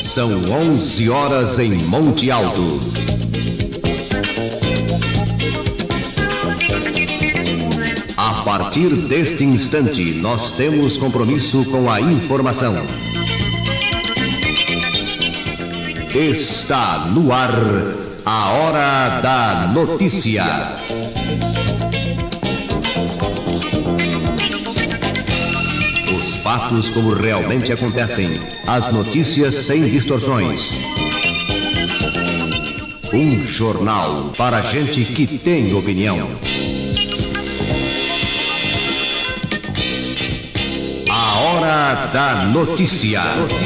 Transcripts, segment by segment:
São 11 horas em Monte Alto. A partir deste instante, nós temos compromisso com a informação. Está no ar a Hora da Notícia. Os fatos como realmente acontecem, as notícias sem distorções. Um jornal para gente que tem opinião. A Hora da Notícia.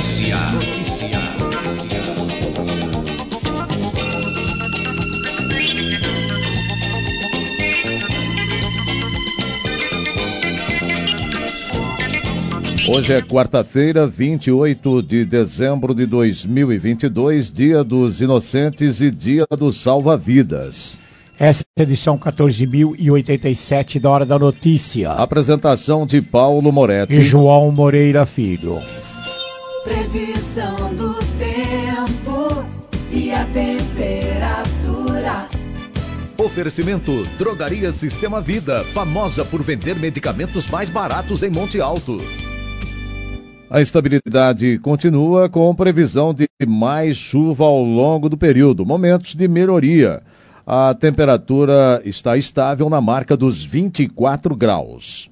Hoje é quarta-feira, 28 de dezembro de 2022, Dia dos Inocentes e Dia dos Salva-Vidas. Essa é a edição 14.087 da Hora da Notícia. Apresentação de Paulo Moretti e João Moreira Filho. Previsão do tempo e a temperatura. Oferecimento Drogaria Sistema Vida, famosa por vender medicamentos mais baratos em Monte Alto. A estabilidade continua com previsão de mais chuva ao longo do período, momentos de melhoria. A temperatura está estável na marca dos 24 graus.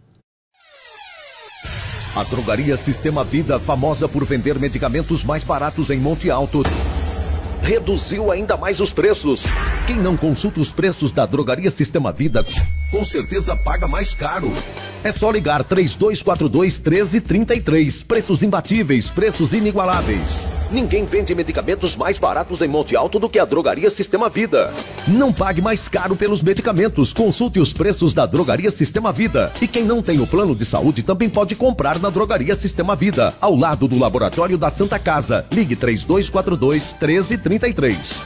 A Drogaria Sistema Vida, famosa por vender medicamentos mais baratos em Monte Alto, reduziu ainda mais os preços. Quem não consulta os preços da Drogaria Sistema Vida, com certeza paga mais caro. É só ligar 3242-1333. Preços imbatíveis, preços inigualáveis. Ninguém vende medicamentos mais baratos em Monte Alto do que a Drogaria Sistema Vida. Não pague mais caro pelos medicamentos. Consulte os preços da Drogaria Sistema Vida. E quem não tem o plano de saúde também pode comprar na Drogaria Sistema Vida, ao lado do Laboratório da Santa Casa. Ligue 3242-1333.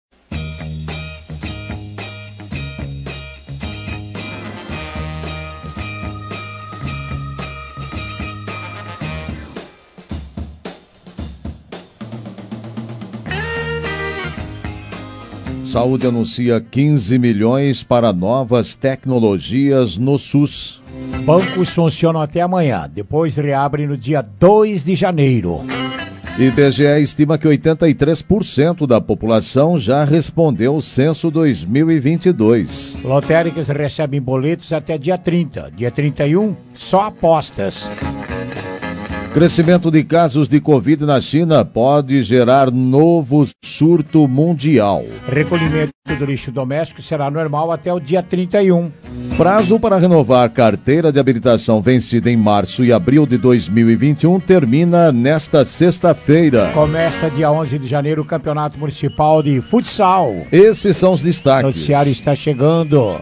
Saúde anuncia 15 milhões para novas tecnologias no SUS. Bancos funcionam até amanhã, depois reabrem no dia 2 de janeiro. IBGE estima que 83% da população já respondeu o censo 2022. Lotéricas recebem boletos até dia 30. Dia 31, só apostas. Crescimento de casos de Covid na China pode gerar novo surto mundial. Recolhimento do lixo doméstico será normal até o dia 31. Prazo para renovar carteira de habilitação vencida em março e abril de 2021 termina nesta sexta-feira. Começa dia 11 de janeiro o Campeonato Municipal de Futsal. Esses são os destaques. O noticiário está chegando.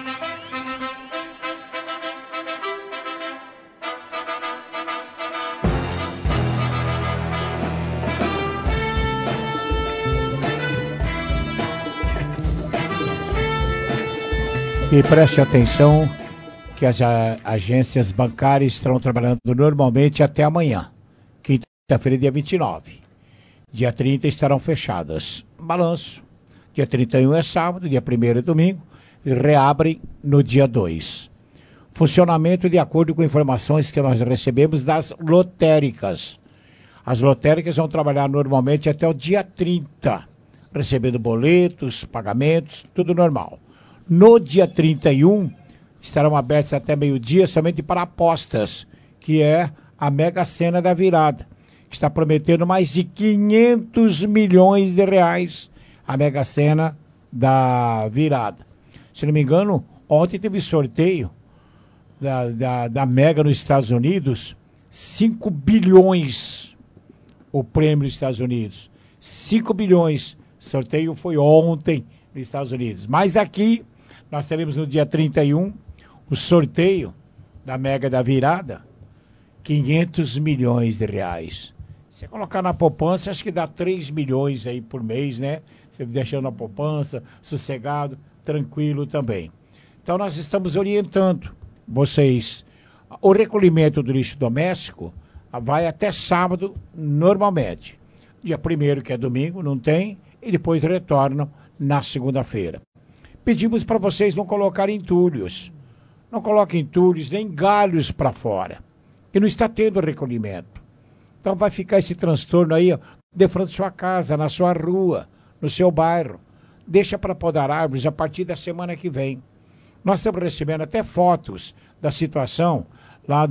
E preste atenção que as agências bancárias estão trabalhando normalmente até amanhã, quinta-feira, dia 29. Dia 30 estarão fechadas. Balanço. Dia 31 é sábado, dia 1º é domingo, e reabrem no dia 2. Funcionamento de acordo com informações que nós recebemos das lotéricas. As lotéricas vão trabalhar normalmente até o dia 30, recebendo boletos, pagamentos, tudo normal. No dia 31, estarão abertos até meio-dia somente para apostas, que é a Mega Sena da virada, que está prometendo mais de 500 milhões de reais, a Mega Sena da virada. Se não me engano, ontem teve sorteio da Mega nos Estados Unidos, 5 bilhões o prêmio nos Estados Unidos. 5 bilhões. O sorteio foi ontem nos Estados Unidos. Mas aqui nós teremos no dia 31 o sorteio da Mega da Virada, 500 milhões de reais. Você colocar na poupança, acho que dá 3 milhões aí por mês, né? Você deixando na poupança, sossegado, tranquilo também. Então nós estamos orientando vocês. O recolhimento do lixo doméstico vai até sábado normalmente. dia 1º, que é domingo, não tem, e depois retornam na segunda-feira. Pedimos para vocês não colocarem entulhos. Não coloquem entulhos nem galhos para fora, que não está tendo recolhimento. Então vai ficar esse transtorno aí, ó, de frente da sua casa, na sua rua, no seu bairro. Deixa para podar árvores a partir da semana que vem. Nós estamos recebendo até fotos da situação lá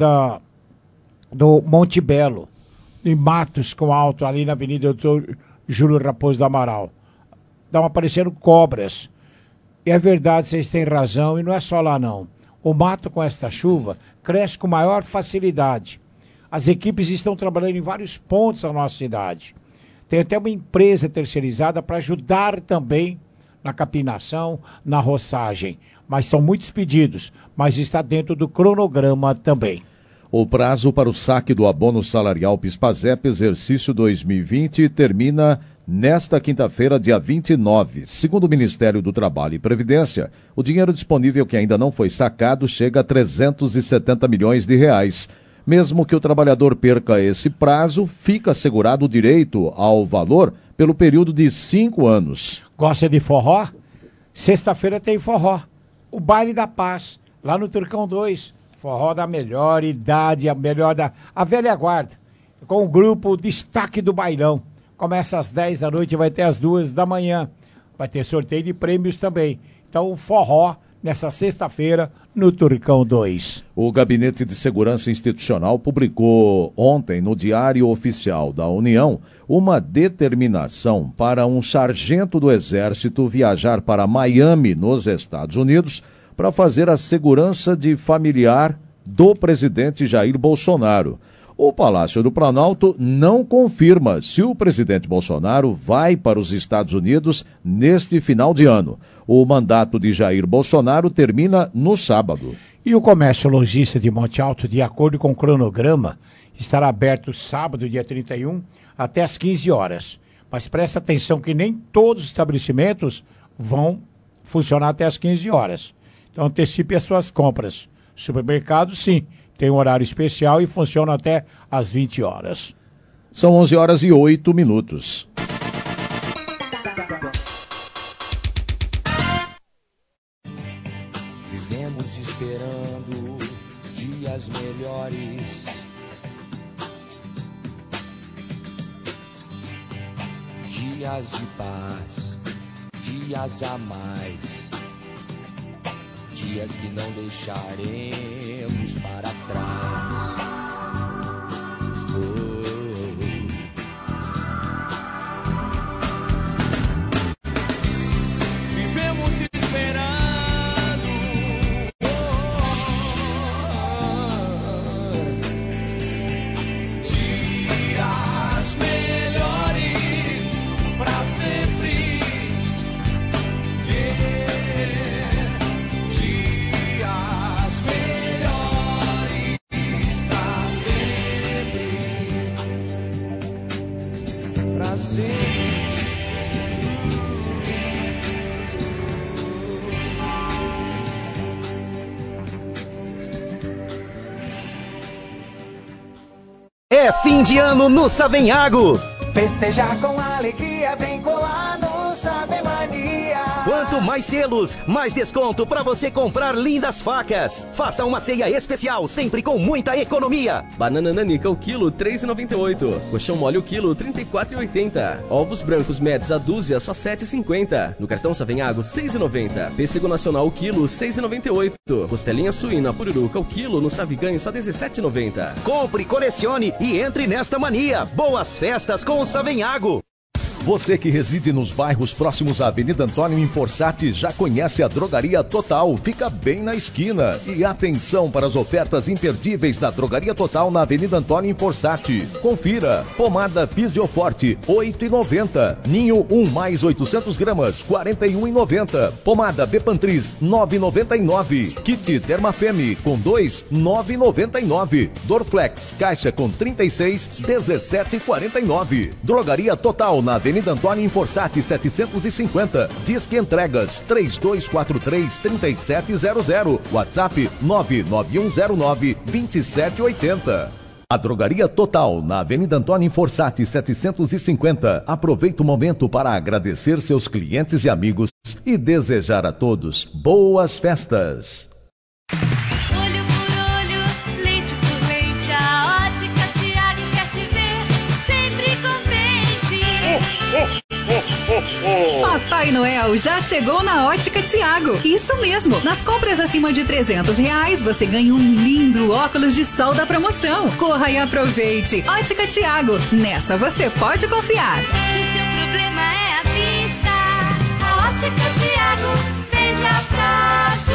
do Monte Belo, em Matos com Alto, ali na Avenida Doutor Júlio Raposo do Amaral. Estão aparecendo cobras. E é verdade, vocês têm razão, e não é só lá não. O mato com esta chuva cresce com maior facilidade. As equipes estão trabalhando em vários pontos da nossa cidade. Tem até uma empresa terceirizada para ajudar também na capinação, na roçagem. Mas são muitos pedidos, mas está dentro do cronograma também. O prazo para o saque do abono salarial PIS/PASEP exercício 2020 termina nesta quinta-feira, dia 29. Segundo o Ministério do Trabalho e Previdência, o dinheiro disponível que ainda não foi sacado chega a 370 milhões de reais. Mesmo que o trabalhador perca esse prazo, fica assegurado o direito ao valor pelo período de 5 anos. Gosta de forró? Sexta-feira tem forró. O Baile da Paz, lá no Turcão 2. Forró da melhor idade, a velha guarda. Com o grupo Destaque do Bailão. Começa às 10 da noite e vai até às 2 da manhã. Vai ter sorteio de prêmios também. Então o forró nessa sexta-feira no Turcão 2. O Gabinete de Segurança Institucional publicou ontem no Diário Oficial da União uma determinação para um sargento do Exército viajar para Miami, nos Estados Unidos, para fazer a segurança de familiar do presidente Jair Bolsonaro. O Palácio do Planalto não confirma se o presidente Bolsonaro vai para os Estados Unidos neste final de ano. O mandato de Jair Bolsonaro termina no sábado. E o comércio lojista de Monte Alto, de acordo com o cronograma, estará aberto sábado, dia 31, até às 15 horas. Mas presta atenção que nem todos os estabelecimentos vão funcionar até às 15 horas. Então antecipe as suas compras. Supermercado, sim, tem um horário especial e funciona até às 20 horas. São 11h08. Vivemos esperando dias melhores. Dias de paz, dias a mais. Dias que não deixaremos para trás. Vivemos esperando dias melhores para sempre. É fim de ano no Savenhago. Festejar com alegria, vem colar no Sabe Mania. Quanto mais selos, mais desconto para você comprar lindas facas. Faça uma ceia especial, sempre com muita economia. Banana nanica o quilo, R$ 3,98. Colchão mole o quilo, R$ 34,80. Ovos brancos médios a dúzia, só R$ 7,50. No cartão Savenhago, R$ 6,90. Pêssego nacional o quilo, R$ 6,98. Costelinha suína pururuca o quilo, no Savigani, só R$ 17,90. Compre, colecione e entre nesta mania. Boas festas com o Savenhago. Você que reside nos bairros próximos à Avenida Antônio Inforsati já conhece a Drogaria Total, fica bem na esquina. E atenção para as ofertas imperdíveis da Drogaria Total na Avenida Antônio Inforsati. Confira: pomada Fisioforte, R$ 8,90. Ninho 1 mais 800 gramas, R$ 41,90. Pomada Bepantris, R$ 9,99. Kit Dermafeme com 2, R$ 9,99. Dorflex, caixa com 36, R$ 17,49. Drogaria Total na Avenida Antônio Inforsati 750. Disque entregas 3243-3700. WhatsApp 99109-2780. A Drogaria Total, na Avenida Antônio Forsatti, 750. Aproveita o momento para agradecer seus clientes e amigos e desejar a todos boas festas. Olho por olho, leite por leite, a Ótica Tiago quer te ver sempre contente. Papai Noel já chegou na Ótica Tiago. Isso mesmo. Nas compras acima de R$300, você ganha um lindo óculos de sol da promoção. Corra e aproveite. Ótica Tiago. Nessa você pode confiar. Se seu problema é a vista, a Ótica Tiago veja prazo.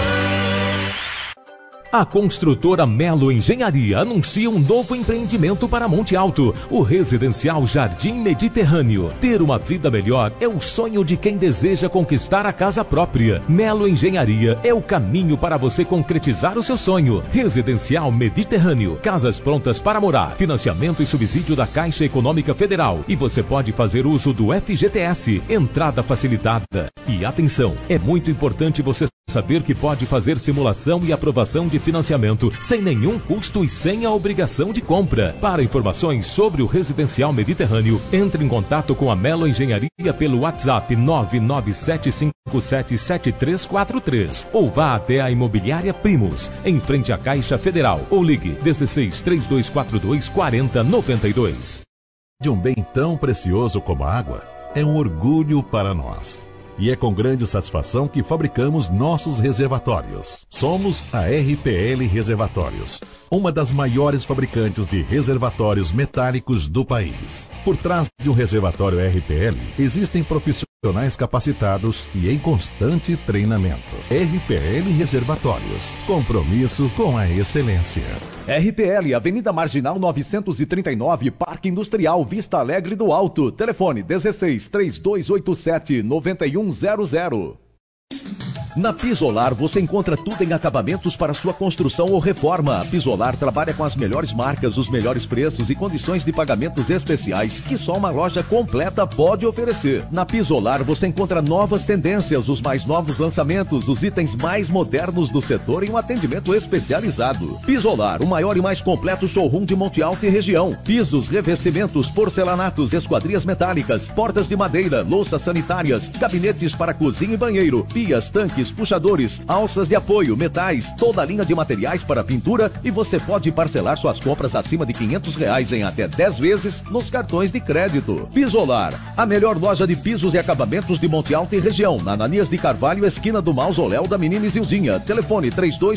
A construtora Melo Engenharia anuncia um novo empreendimento para Monte Alto, o Residencial Jardim Mediterrâneo. Ter uma vida melhor é o sonho de quem deseja conquistar a casa própria. Melo Engenharia é o caminho para você concretizar o seu sonho. Residencial Mediterrâneo, casas prontas para morar, financiamento e subsídio da Caixa Econômica Federal. E você pode fazer uso do FGTS, entrada facilitada. E atenção, é muito importante você saber que pode fazer simulação e aprovação de financiamento sem nenhum custo e sem a obrigação de compra. Para informações sobre o Residencial Mediterrâneo, entre em contato com a Melo Engenharia pelo WhatsApp 997577343 ou vá até a Imobiliária Primos, em frente à Caixa Federal, ou ligue 16 3242 4092. De um bem tão precioso como a água, é um orgulho para nós. E é com grande satisfação que fabricamos nossos reservatórios. Somos a RPL Reservatórios, uma das maiores fabricantes de reservatórios metálicos do país. Por trás de um reservatório RPL, existem profissionais capacitados e em constante treinamento. RPL Reservatórios, compromisso com a excelência. RPL, Avenida Marginal 939, Parque Industrial, Vista Alegre do Alto. Telefone 16 3287 9100. Na Pisolar você encontra tudo em acabamentos para sua construção ou reforma. A Pisolar trabalha com as melhores marcas, os melhores preços e condições de pagamentos especiais que só uma loja completa pode oferecer. Na Pisolar você encontra novas tendências, os mais novos lançamentos, os itens mais modernos do setor em um atendimento especializado. Pisolar, o maior e mais completo showroom de Monte Alto e região. Pisos, revestimentos, porcelanatos, esquadrias metálicas, portas de madeira, louças sanitárias, gabinetes para cozinha e banheiro, pias, tanques, puxadores, alças de apoio, metais, toda a linha de materiais para pintura, e você pode parcelar suas compras acima de R$500 em até 10 vezes nos cartões de crédito. Pisolar, a melhor loja de pisos e acabamentos de Monte Alto e região, na Ananias de Carvalho, esquina do Mausoléu da Menina Isildinha. Telefone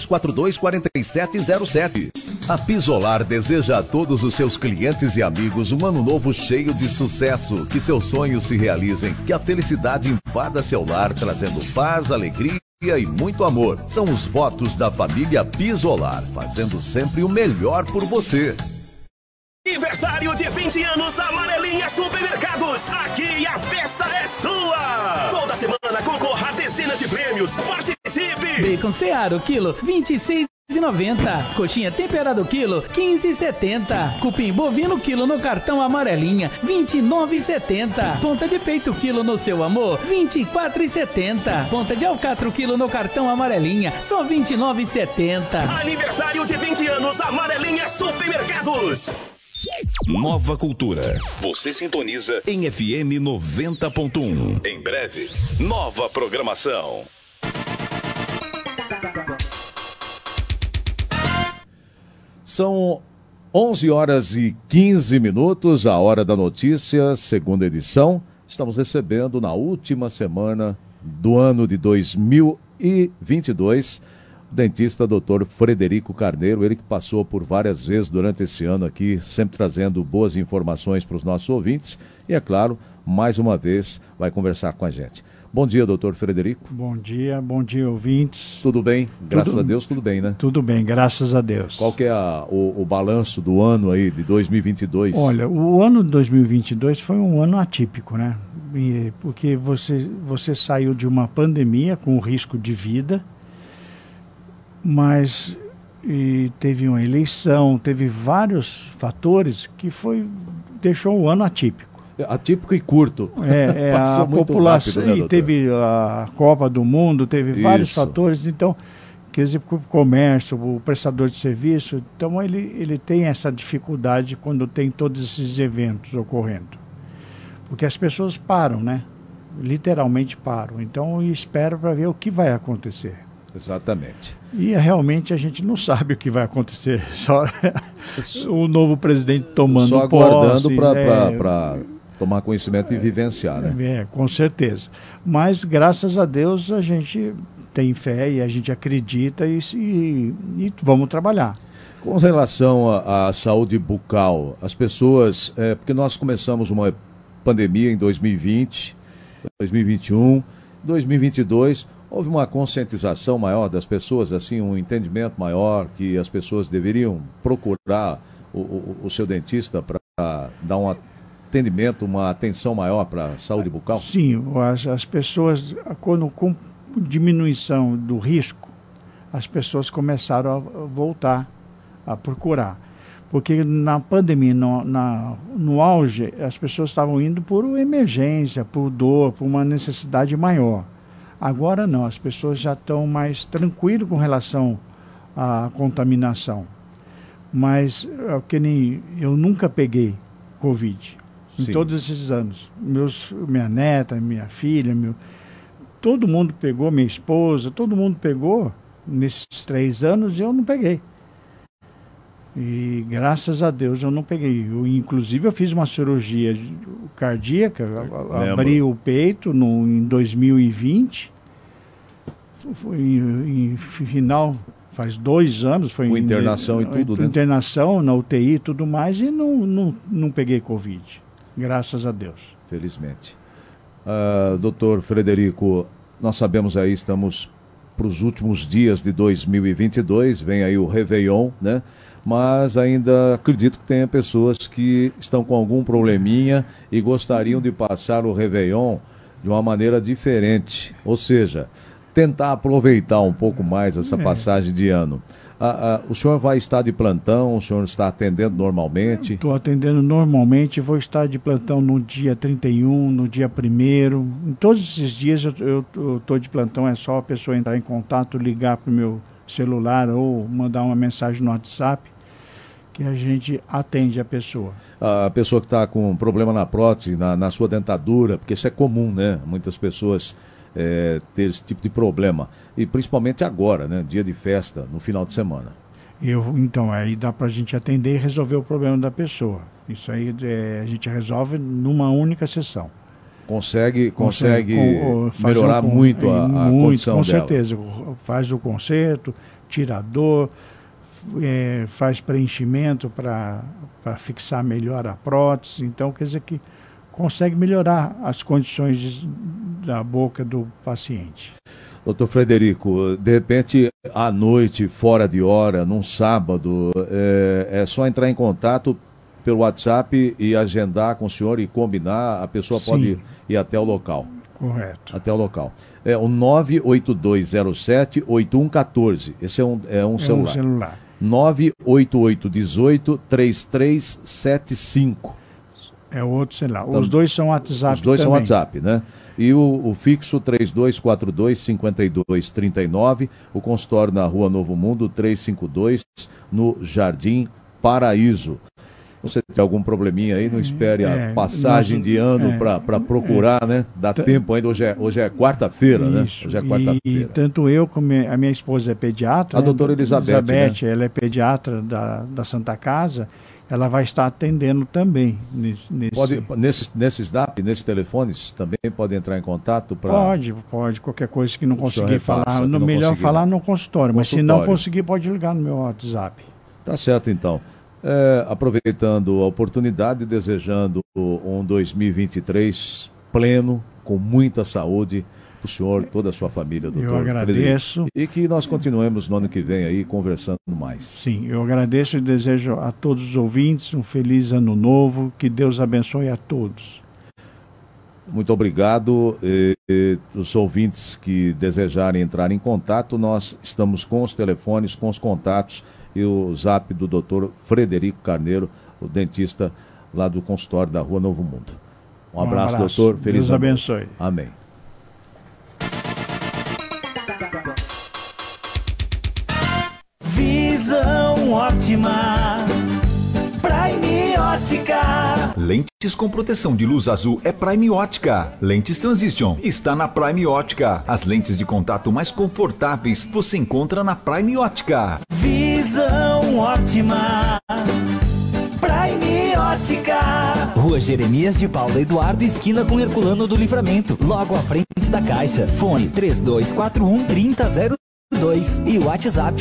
3242-4707. A Pisolar deseja a todos os seus clientes e amigos um ano novo cheio de sucesso, que seus sonhos se realizem, que a felicidade invada seu lar, trazendo paz, alegria e muito amor. São os votos da família Pisolar, fazendo sempre o melhor por você. Aniversário de 20 anos Amarelinha Supermercados. Aqui a festa é sua. Toda semana concorra a dezenas de prêmios. Participe! Bacon Seara, quilo, R$26,90. Coxinha temperada quilo, R$15,70. Cupim bovino quilo no cartão Amarelinha, R$29,70. Ponta de peito quilo no Seu Amor, R$24,70. Ponta de alcatra quilo no cartão Amarelinha, só R$29,70. Aniversário de 20 anos Amarelinha Supermercados. Nova Cultura. Você sintoniza em FM 90.1. Em breve, nova programação. São 11 horas e 15 minutos, a Hora da Notícia, segunda edição. Estamos recebendo na última semana do ano de 2022 o dentista Dr. Frederico Carneiro, ele que passou por várias vezes durante esse ano aqui, sempre trazendo boas informações para os nossos ouvintes e, é claro, mais uma vez vai conversar com a gente. Bom dia, doutor Frederico. Bom dia, ouvintes. Tudo bem? Graças a Deus, tudo bem, né? Tudo bem, graças a Deus. Qual que é o balanço do ano aí, de 2022? Olha, o ano de 2022 foi um ano atípico, né? Porque você saiu de uma pandemia com risco de vida, mas teve uma eleição, teve vários fatores que deixou o ano atípico. Atípico e curto. A população rápido, né, e teve a Copa do Mundo, teve vários fatores, então quer dizer, o comércio, o prestador de serviço, então ele tem essa dificuldade quando tem todos esses eventos ocorrendo. Porque as pessoas param, né? Literalmente param. Então, espero para ver o que vai acontecer. Exatamente. E realmente a gente não sabe o que vai acontecer. Só o novo presidente tomando posse. Só aguardando para tomar conhecimento e vivenciar, né? Com certeza. Mas, graças a Deus, a gente tem fé e a gente acredita e vamos trabalhar. Com relação à saúde bucal, as pessoas... porque nós começamos uma pandemia em 2020, 2021, 2022... Houve uma conscientização maior das pessoas, assim, um entendimento maior que as pessoas deveriam procurar o seu dentista para dar um atendimento, uma atenção maior para a saúde bucal? Sim, as pessoas, com diminuição do risco, as pessoas começaram a voltar a procurar. Porque na pandemia, no auge, as pessoas estavam indo por emergência, por dor, por uma necessidade maior. Agora não, as pessoas já estão mais tranquilas com relação à contaminação. Mas que nem eu nunca peguei Covid em todos esses anos. Minha neta, minha filha, todo mundo pegou, minha esposa, todo mundo pegou nesses 3 anos e eu não peguei. E graças a Deus eu não peguei. Inclusive eu fiz uma cirurgia cardíaca, abri o peito em 2020. Foi em final, faz 2 anos. Foi com internação e tudo, né? Internação, na UTI e tudo mais, e não peguei Covid. Graças a Deus. Felizmente. Doutor Frederico, nós sabemos aí, estamos para os últimos dias de 2022, vem aí o Réveillon, né? Mas ainda acredito que tenha pessoas que estão com algum probleminha e gostariam de passar o Réveillon de uma maneira diferente, ou seja, tentar aproveitar um pouco mais essa passagem de ano. O senhor vai estar de plantão, o senhor está atendendo normalmente? Estou atendendo normalmente, vou estar de plantão no dia 31, no dia 1º, em todos esses dias eu estou de plantão, é só a pessoa entrar em contato, ligar para o meu celular ou mandar uma mensagem no WhatsApp, que a gente atende a pessoa. A pessoa que está com problema na prótese, na sua dentadura, porque isso é comum, né? Muitas pessoas ter esse tipo de problema. E principalmente agora, né? Dia de festa, no final de semana. Então, aí dá para a gente atender e resolver o problema da pessoa. Isso aí a gente resolve numa única sessão. Consegue melhorar muito a condição com dela. Com certeza. Faz o conserto, tira a dor, faz preenchimento para fixar melhor a prótese. Então, quer dizer que consegue melhorar as condições da boca do paciente. Doutor Frederico, de repente, à noite, fora de hora, num sábado, é só entrar em contato pelo WhatsApp e agendar com o senhor e combinar, a pessoa pode ir até o local. Correto. Até o local. É o 98207-8114. Esse é um celular. Um celular. 98818-3375. É outro celular. Os dois são WhatsApp. Os dois também. são WhatsApp, né? E o fixo 3242-5239. O consultório na Rua Novo Mundo 352, no Jardim Paraíso. Você tem algum probleminha aí, não espere a passagem de ano para procurar, né? Dá tempo ainda, hoje é quarta-feira, né? Hoje é quarta-feira. E tanto eu como a minha esposa é pediatra. A doutora Elizabeth, né? Ela é pediatra da Santa Casa, ela vai estar atendendo também. Nesses telefones, também pode entrar em contato? Pode, qualquer coisa que não conseguir falar. Melhor falar no consultório, mas se não conseguir, pode ligar no meu WhatsApp. Tá certo, então. Aproveitando a oportunidade, desejando um 2023 pleno, com muita saúde para o senhor, toda a sua família, doutor. Eu agradeço. E que nós continuemos no ano que vem aí conversando mais. Sim, eu agradeço e desejo a todos os ouvintes um feliz ano novo, que Deus abençoe a todos. Muito obrigado. Os ouvintes que desejarem entrar em contato, nós estamos com os telefones, com os contatos e o zap do doutor Frederico Carneiro, o dentista lá do consultório da Rua Novo Mundo. Um abraço, doutor. Feliz Deus abençoe. Amém. ótima. Prime Ótica. Lentes com proteção de luz azul é Prime Ótica. Lentes Transition está na Prime Ótica. As lentes de contato mais confortáveis você encontra na Prime Ótica. Visão ótima. Prime Ótica. Rua Jeremias de Paula Eduardo, esquina com Herculano do Livramento, logo à frente da Caixa. Fone 3241-3002 e WhatsApp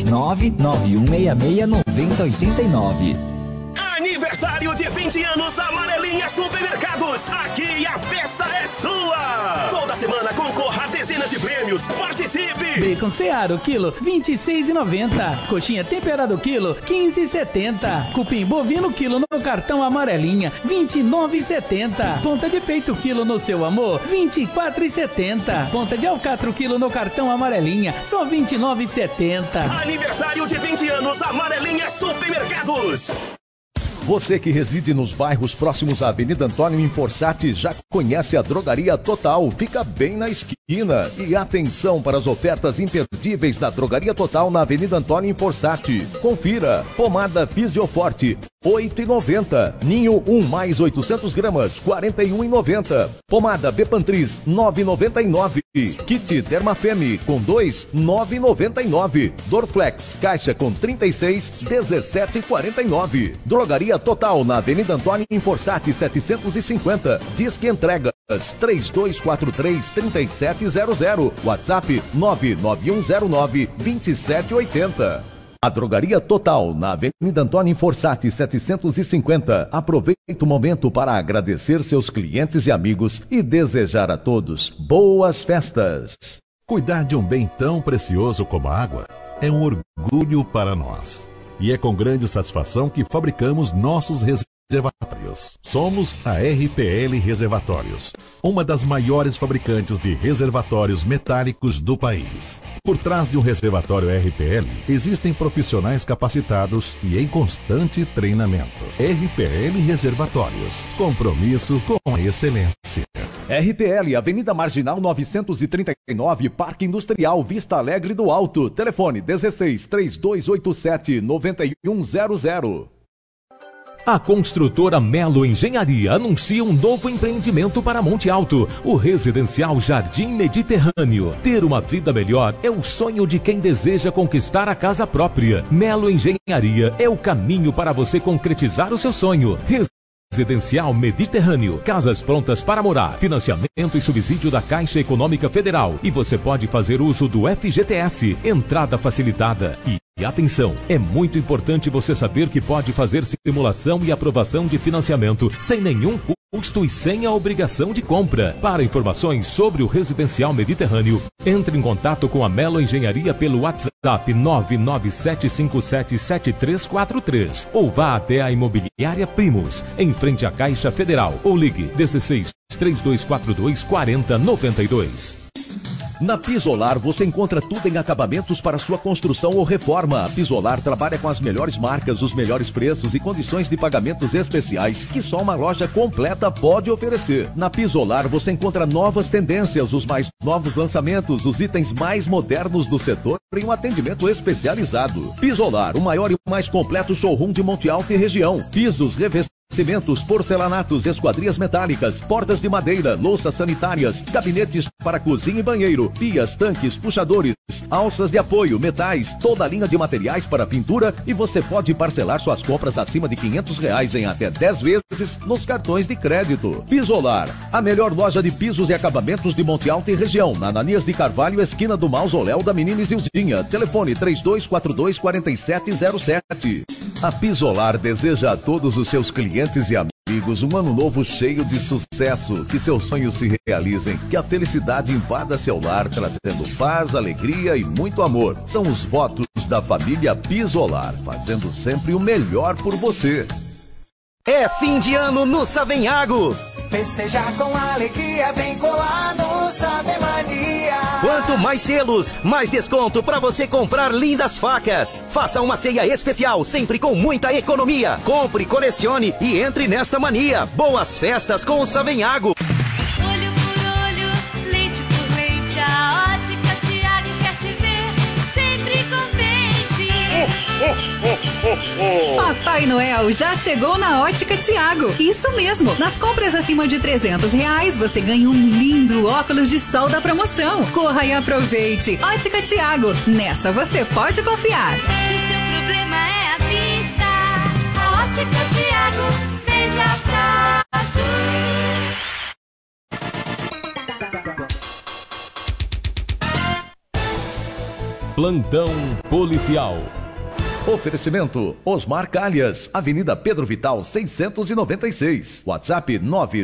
991669089. Aniversário de 20 anos Amarelinha Supermercados. Aqui a festa é sua. Toda semana concorra a dezenas de prêmios. Participe. Bacon Seara, quilo, R$26,90. Coxinha temperada, quilo, R$15,70. Cupim bovino, quilo, no cartão Amarelinha, R$29,70. Ponta de peito, quilo, no seu amor, R$24,70. Ponta de alcatra, quilo, no cartão Amarelinha, só R$29,70. Aniversário de 20 anos Amarelinha Supermercados. Você que reside nos bairros próximos à Avenida Antônio Inforçati já conhece a Drogaria Total. Fica bem na esquina. E atenção para as ofertas imperdíveis da Drogaria Total na Avenida Antônio Inforçati. Confira. Pomada Fisioforte, R$8,90. Ninho 1 mais 800 gramas, R$41,90. Pomada Bepantris, R$9,99. Kit Dermafeme com 2, R$9,99. Dorflex, caixa com 36, R$17,49. Drogaria Total na Avenida Antônio Inforçati 750. Disque entregas 3243-3700. WhatsApp 99109-2780. A Drogaria Total na Avenida Antônio Inforçati 750. Aproveita o momento para agradecer seus clientes e amigos e desejar a todos boas festas. Cuidar de um bem tão precioso como a água é um orgulho para nós. E é com grande satisfação que fabricamos nossos reservatórios. Somos a RPL Reservatórios, uma das maiores fabricantes de reservatórios metálicos do país. Por trás de um reservatório RPL, existem profissionais capacitados e em constante treinamento. RPL Reservatórios, compromisso com a excelência. RPL, Avenida Marginal 939, Parque Industrial Vista Alegre do Alto. Telefone 16-3287-9100. A construtora Melo Engenharia anuncia um novo empreendimento para Monte Alto, o residencial Jardim Mediterrâneo. Ter uma vida melhor é o sonho de quem deseja conquistar a casa própria. Melo Engenharia é o caminho para você concretizar o seu sonho. Residencial Mediterrâneo, casas prontas para morar, financiamento e subsídio da Caixa Econômica Federal. E você pode fazer uso do FGTS, entrada facilitada. E atenção, é muito importante você saber que pode fazer simulação e aprovação de financiamento sem nenhum custo e sem a obrigação de compra. Para informações sobre o Residencial Mediterrâneo, entre em contato com a Melo Engenharia pelo WhatsApp 997577343 ou vá até a Imobiliária Primos, em frente à Caixa Federal, ou ligue 16-3242-4092. Na Pisolar você encontra tudo em acabamentos para sua construção ou reforma. A Pisolar trabalha com as melhores marcas, os melhores preços e condições de pagamentos especiais que só uma loja completa pode oferecer. Na Pisolar você encontra novas tendências, os mais novos lançamentos, os itens mais modernos do setor e um atendimento especializado. Pisolar, o maior e o mais completo showroom de Monte Alto e região. Pisos, revestimentos, porcelanatos, esquadrias metálicas, portas de madeira, louças sanitárias, gabinetes para cozinha e banheiro, pias, tanques, puxadores, alças de apoio, metais, toda a linha de materiais para pintura, e você pode parcelar suas compras acima de R$500 em até 10 vezes nos cartões de crédito. Pisolar, a melhor loja de pisos e acabamentos de Monte Alto e região, na Ananias de Carvalho, esquina do Mausoléu da Menina Isildinha. Telefone 3242-4707. A Pisolar deseja a todos os seus clientes e amigos um ano novo cheio de sucesso, que seus sonhos se realizem, que a felicidade invada seu lar, trazendo paz, alegria e muito amor. São os votos da família Pisolar, fazendo sempre o melhor por você. É fim de ano no Savenhago. Festejar com alegria, vem colar no Sabe Mania. Quanto mais selos, mais desconto para você comprar lindas facas. Faça uma ceia especial, sempre com muita economia. Compre, colecione e entre nesta mania. Boas festas com o Savenhago. Olho por olho, lente por lente, a Ótica Tiago quer te ver sempre contente. Papai Noel já chegou na Ótica Tiago. Isso mesmo. Nas compras acima de R$300, você ganha um lindo óculos de sol da promoção. Corra e aproveite. Ótica Tiago. Nessa você pode confiar. Se seu problema é a vista, a Ótica Tiago vende a prazo. Plantão policial. Oferecimento Osmar Calhas, Avenida Pedro Vital 696. WhatsApp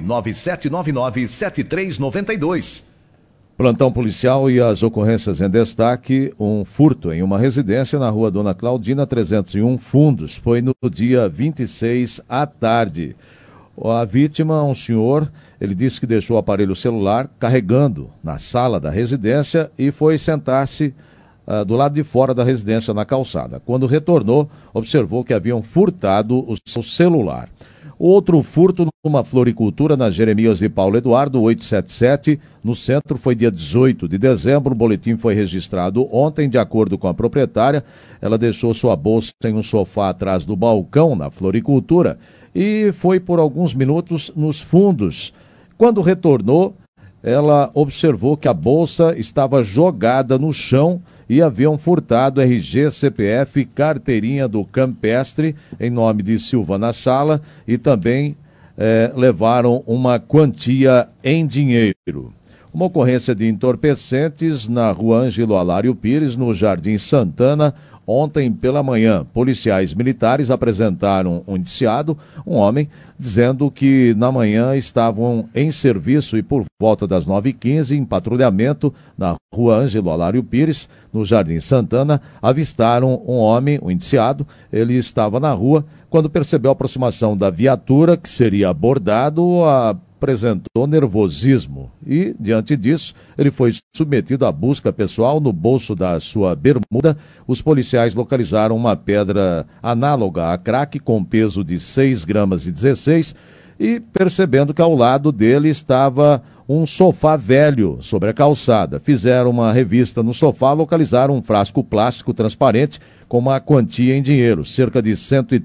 997997392. Plantão policial e as ocorrências em destaque. Um furto em uma residência na rua Dona Claudina 301 Fundos. Foi no dia 26 à tarde. A vítima, um senhor, ele disse que deixou o aparelho celular carregando na sala da residência e foi sentar-se do lado de fora da residência na calçada. Quando retornou, observou que haviam furtado o seu celular. Outro furto numa floricultura na Jeremias de Paulo Eduardo, 877, no centro, foi dia 18 de dezembro. O boletim foi registrado ontem, de acordo com a proprietária. Ela deixou sua bolsa em um sofá atrás do balcão na floricultura e foi por alguns minutos nos fundos. Quando retornou, ela observou que a bolsa estava jogada no chão e haviam furtado RG, CPF, carteirinha do campestre, em nome de Silvana Sala, e também levaram uma quantia em dinheiro. Uma ocorrência de entorpecentes na rua Ângelo Alário Pires, no Jardim Santana, ontem pela manhã. Policiais militares apresentaram um indiciado, um homem, dizendo que na manhã estavam em serviço e por volta das 9h15, em patrulhamento na rua Ângelo Alário Pires, no Jardim Santana, avistaram um homem, um indiciado. Ele estava na rua quando percebeu a aproximação da viatura, que seria abordado, apresentou nervosismo e, diante disso, ele foi submetido à busca pessoal. No bolso da sua bermuda. Os policiais localizaram uma pedra análoga a crack com peso de 6,16 gramas e, percebendo que ao lado dele estava um sofá velho sobre a calçada. Fizeram uma revista no sofá, localizaram um frasco plástico transparente com uma quantia em dinheiro, cerca de R$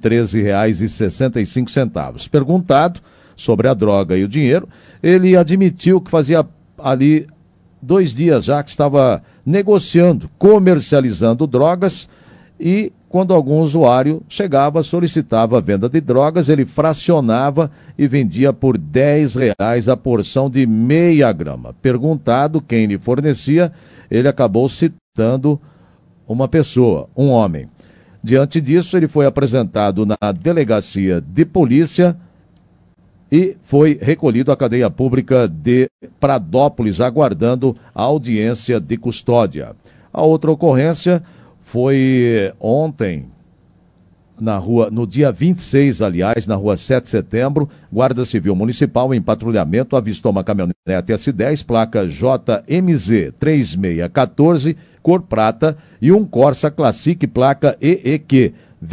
113,65. Perguntado sobre a droga e o dinheiro, ele admitiu que fazia ali 2 dias já que estava negociando, comercializando drogas, e quando algum usuário chegava, solicitava a venda de drogas, ele fracionava e vendia por R$10 a porção de meia grama. Perguntado quem lhe fornecia, ele acabou citando uma pessoa, um homem. Diante disso, ele foi apresentado na delegacia de polícia e foi recolhido à cadeia pública de Pradópolis, aguardando a audiência de custódia. A outra ocorrência foi ontem, no dia 26, aliás, na rua 7 de setembro, Guarda Civil Municipal, em patrulhamento, avistou uma caminhonete S10, placa JMZ 3614, cor prata, e um Corsa Classic, placa EEQ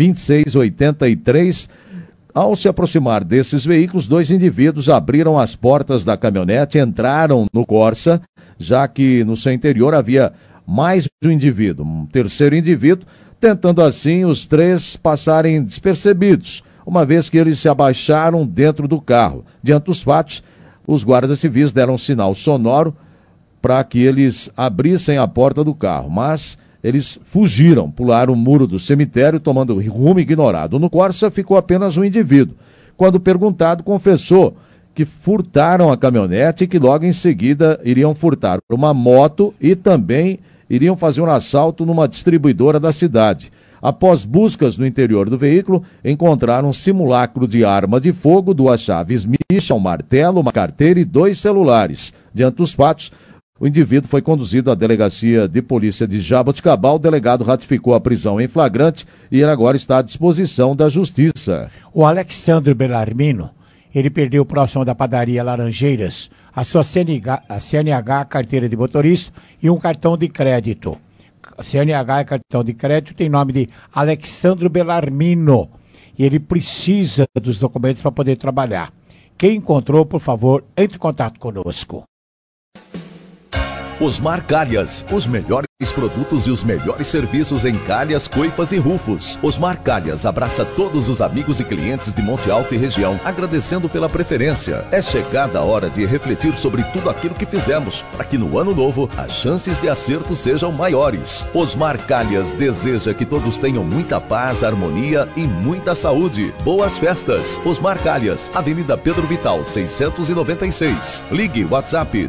2683. Ao se aproximar desses veículos, 2 indivíduos abriram as portas da caminhonete, entraram no Corsa, já que no seu interior havia mais de um indivíduo, um terceiro indivíduo, tentando assim os 3 passarem despercebidos, uma vez que eles se abaixaram dentro do carro. Diante dos fatos, os guardas civis deram um sinal sonoro para que eles abrissem a porta do carro, mas eles fugiram, pularam o muro do cemitério, tomando rumo ignorado. No Corsa ficou apenas um indivíduo. Quando perguntado, confessou que furtaram a caminhonete e que logo em seguida iriam furtar uma moto e também iriam fazer um assalto numa distribuidora da cidade. Após buscas no interior do veículo, encontraram um simulacro de arma de fogo, 2 chaves Micha, um martelo, uma carteira e 2 celulares. Diante dos fatos, o indivíduo foi conduzido à delegacia de polícia de Jaboticabal. O delegado ratificou a prisão em flagrante e ele agora está à disposição da justiça. O Alexandre Bellarmino, ele perdeu próximo da padaria Laranjeiras a sua CNH, carteira de motorista, e um cartão de crédito. CNH e cartão de crédito tem nome de Alexandre Bellarmino e ele precisa dos documentos para poder trabalhar. Quem encontrou, por favor, entre em contato conosco. Osmar Calhas, os melhores produtos e os melhores serviços em calhas, coifas e rufos. Osmar Calhas abraça todos os amigos e clientes de Monte Alto e região, agradecendo pela preferência. É chegada a hora de refletir sobre tudo aquilo que fizemos, para que no ano novo as chances de acerto sejam maiores. Osmar Calhas deseja que todos tenham muita paz, harmonia e muita saúde. Boas festas. Osmar Calhas, Avenida Pedro Vital, 696. Ligue WhatsApp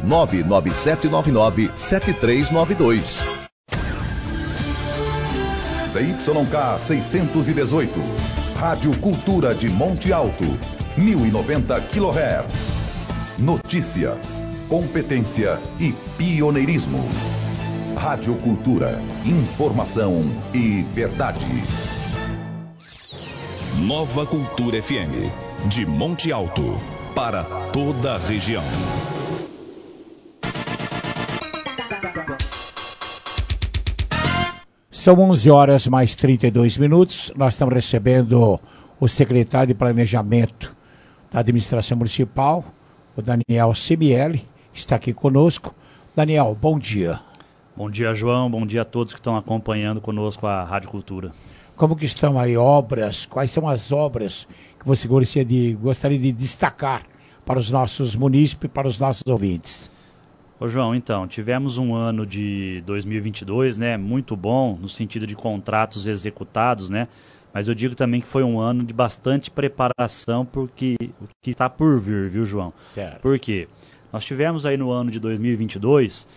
99799-7392. ZYK 618, Rádio Cultura de Monte Alto, 1090 kHz. Notícias, competência e pioneirismo. Rádio Cultura, informação e verdade. Nova Cultura FM, de Monte Alto, para toda a região. São 11 horas mais 32 minutos. Nós estamos recebendo o secretário de Planejamento da Administração Municipal, o Daniel Simieli, está aqui conosco. Daniel, bom dia. Bom dia, João. Bom dia a todos que estão acompanhando conosco a Rádio Cultura. Como que estão aí obras? Quais são as obras que você gostaria de destacar para os nossos munícipes e para os nossos ouvintes? Ô João, então, tivemos um ano de 2022, né, muito bom no sentido de contratos executados, né, mas eu digo também que foi um ano de bastante preparação porque o que está por vir, viu, João? Certo. Por quê? Nós tivemos aí no ano de 2022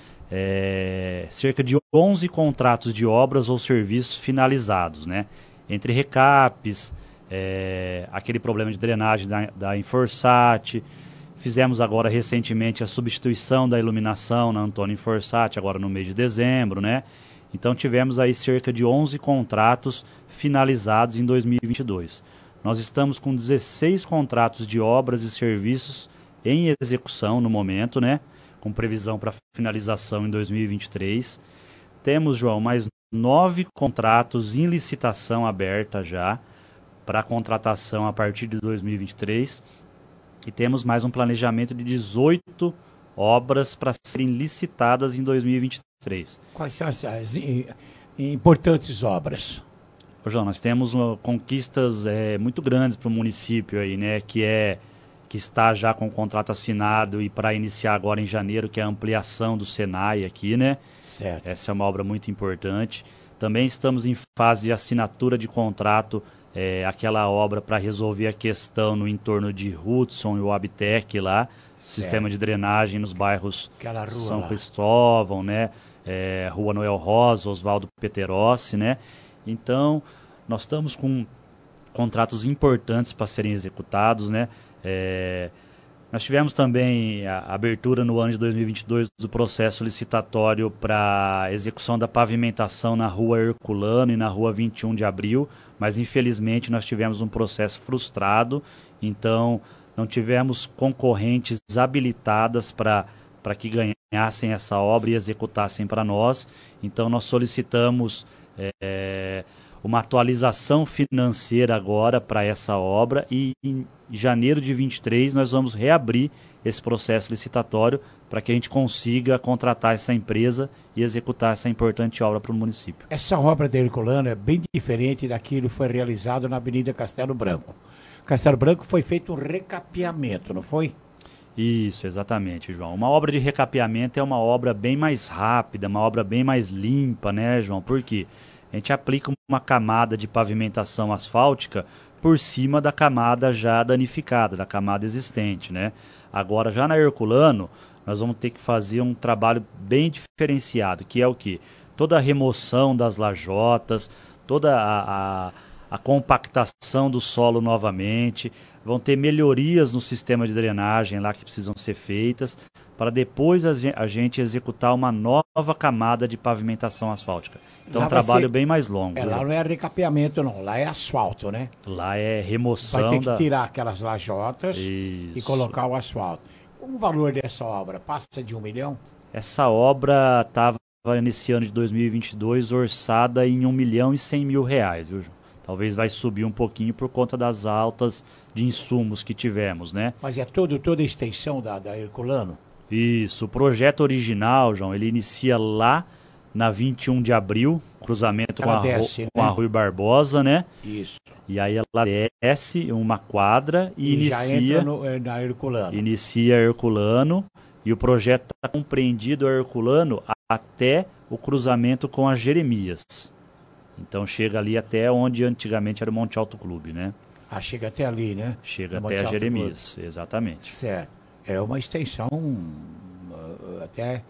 cerca de 11 contratos de obras ou serviços finalizados, né, entre recapes, aquele problema de drenagem da Inforsat. Fizemos agora recentemente a substituição da iluminação na Antônio Inforsat, agora no mês de dezembro, né? Então tivemos aí cerca de 11 contratos finalizados em 2022. Nós estamos com 16 contratos de obras e serviços em execução no momento, né? Com previsão para finalização em 2023. Temos, João, mais 9 contratos em licitação aberta já para contratação a partir de 2023. E temos mais um planejamento de 18 obras para serem licitadas em 2023. Quais são as importantes obras? Ô, João, nós temos conquistas muito grandes para o município aí, né? Que está já com o contrato assinado e para iniciar agora em janeiro, que é a ampliação do Senai aqui, né? Certo. Essa é uma obra muito importante. Também estamos em fase de assinatura de contrato, aquela obra para resolver a questão no entorno de Hudson e o Abtec lá, sistema de drenagem nos bairros São Cristóvão, né? Rua Noel Rosa, Oswaldo Peterossi, né? Então, nós estamos com contratos importantes para serem executados, né? Nós tivemos também a abertura no ano de 2022 do processo licitatório para execução da pavimentação na Rua Herculano e na Rua 21 de Abril, mas infelizmente nós tivemos um processo frustrado, então não tivemos concorrentes habilitadas para que ganhassem essa obra e executassem para nós. Então nós solicitamos uma atualização financeira agora para essa obra e em janeiro de 23 nós vamos reabrir esse processo licitatório para que a gente consiga contratar essa empresa e executar essa importante obra para o município. Essa obra da Herculano é bem diferente daquilo que foi realizado na Avenida Castelo Branco. Castelo Branco foi feito um recapeamento, não foi? Isso, exatamente, João. Uma obra de recapeamento é uma obra bem mais rápida, uma obra bem mais limpa, né, João? Por quê? A gente aplica uma camada de pavimentação asfáltica por cima da camada já danificada, da camada existente, né? Agora, já na Herculano, nós vamos ter que fazer um trabalho bem diferenciado, que é o quê? Toda a remoção das lajotas, toda a compactação do solo novamente, vão ter melhorias no sistema de drenagem lá que precisam ser feitas, para depois a gente executar uma nova camada de pavimentação asfáltica. Então, é um trabalho bem mais longo. Lá não é recapeamento, não. Lá é asfalto, né? Lá é remoção. Vai ter que tirar aquelas lajotas e colocar o asfalto. O valor dessa obra passa de 1 milhão? Essa obra estava, nesse ano de 2022, orçada em R$1.100.000, viu, João? Talvez vai subir um pouquinho por conta das altas de insumos que tivemos, né? Mas é toda a extensão da Herculano? Isso, o projeto original, João, ele inicia lá na 21 de abril, cruzamento Ela com desce, com a né? Rui Barbosa, né? Isso. E aí ela desce uma quadra e já inicia entra na Herculano. Inicia Herculano, e o projeto está compreendido a Herculano até o cruzamento com a Jeremias. Então chega ali até onde antigamente era o Monte Alto Clube, né? Ah, chega até ali, né? Chega No até Monte a Alto Jeremias, exatamente. Certo. É uma extensão até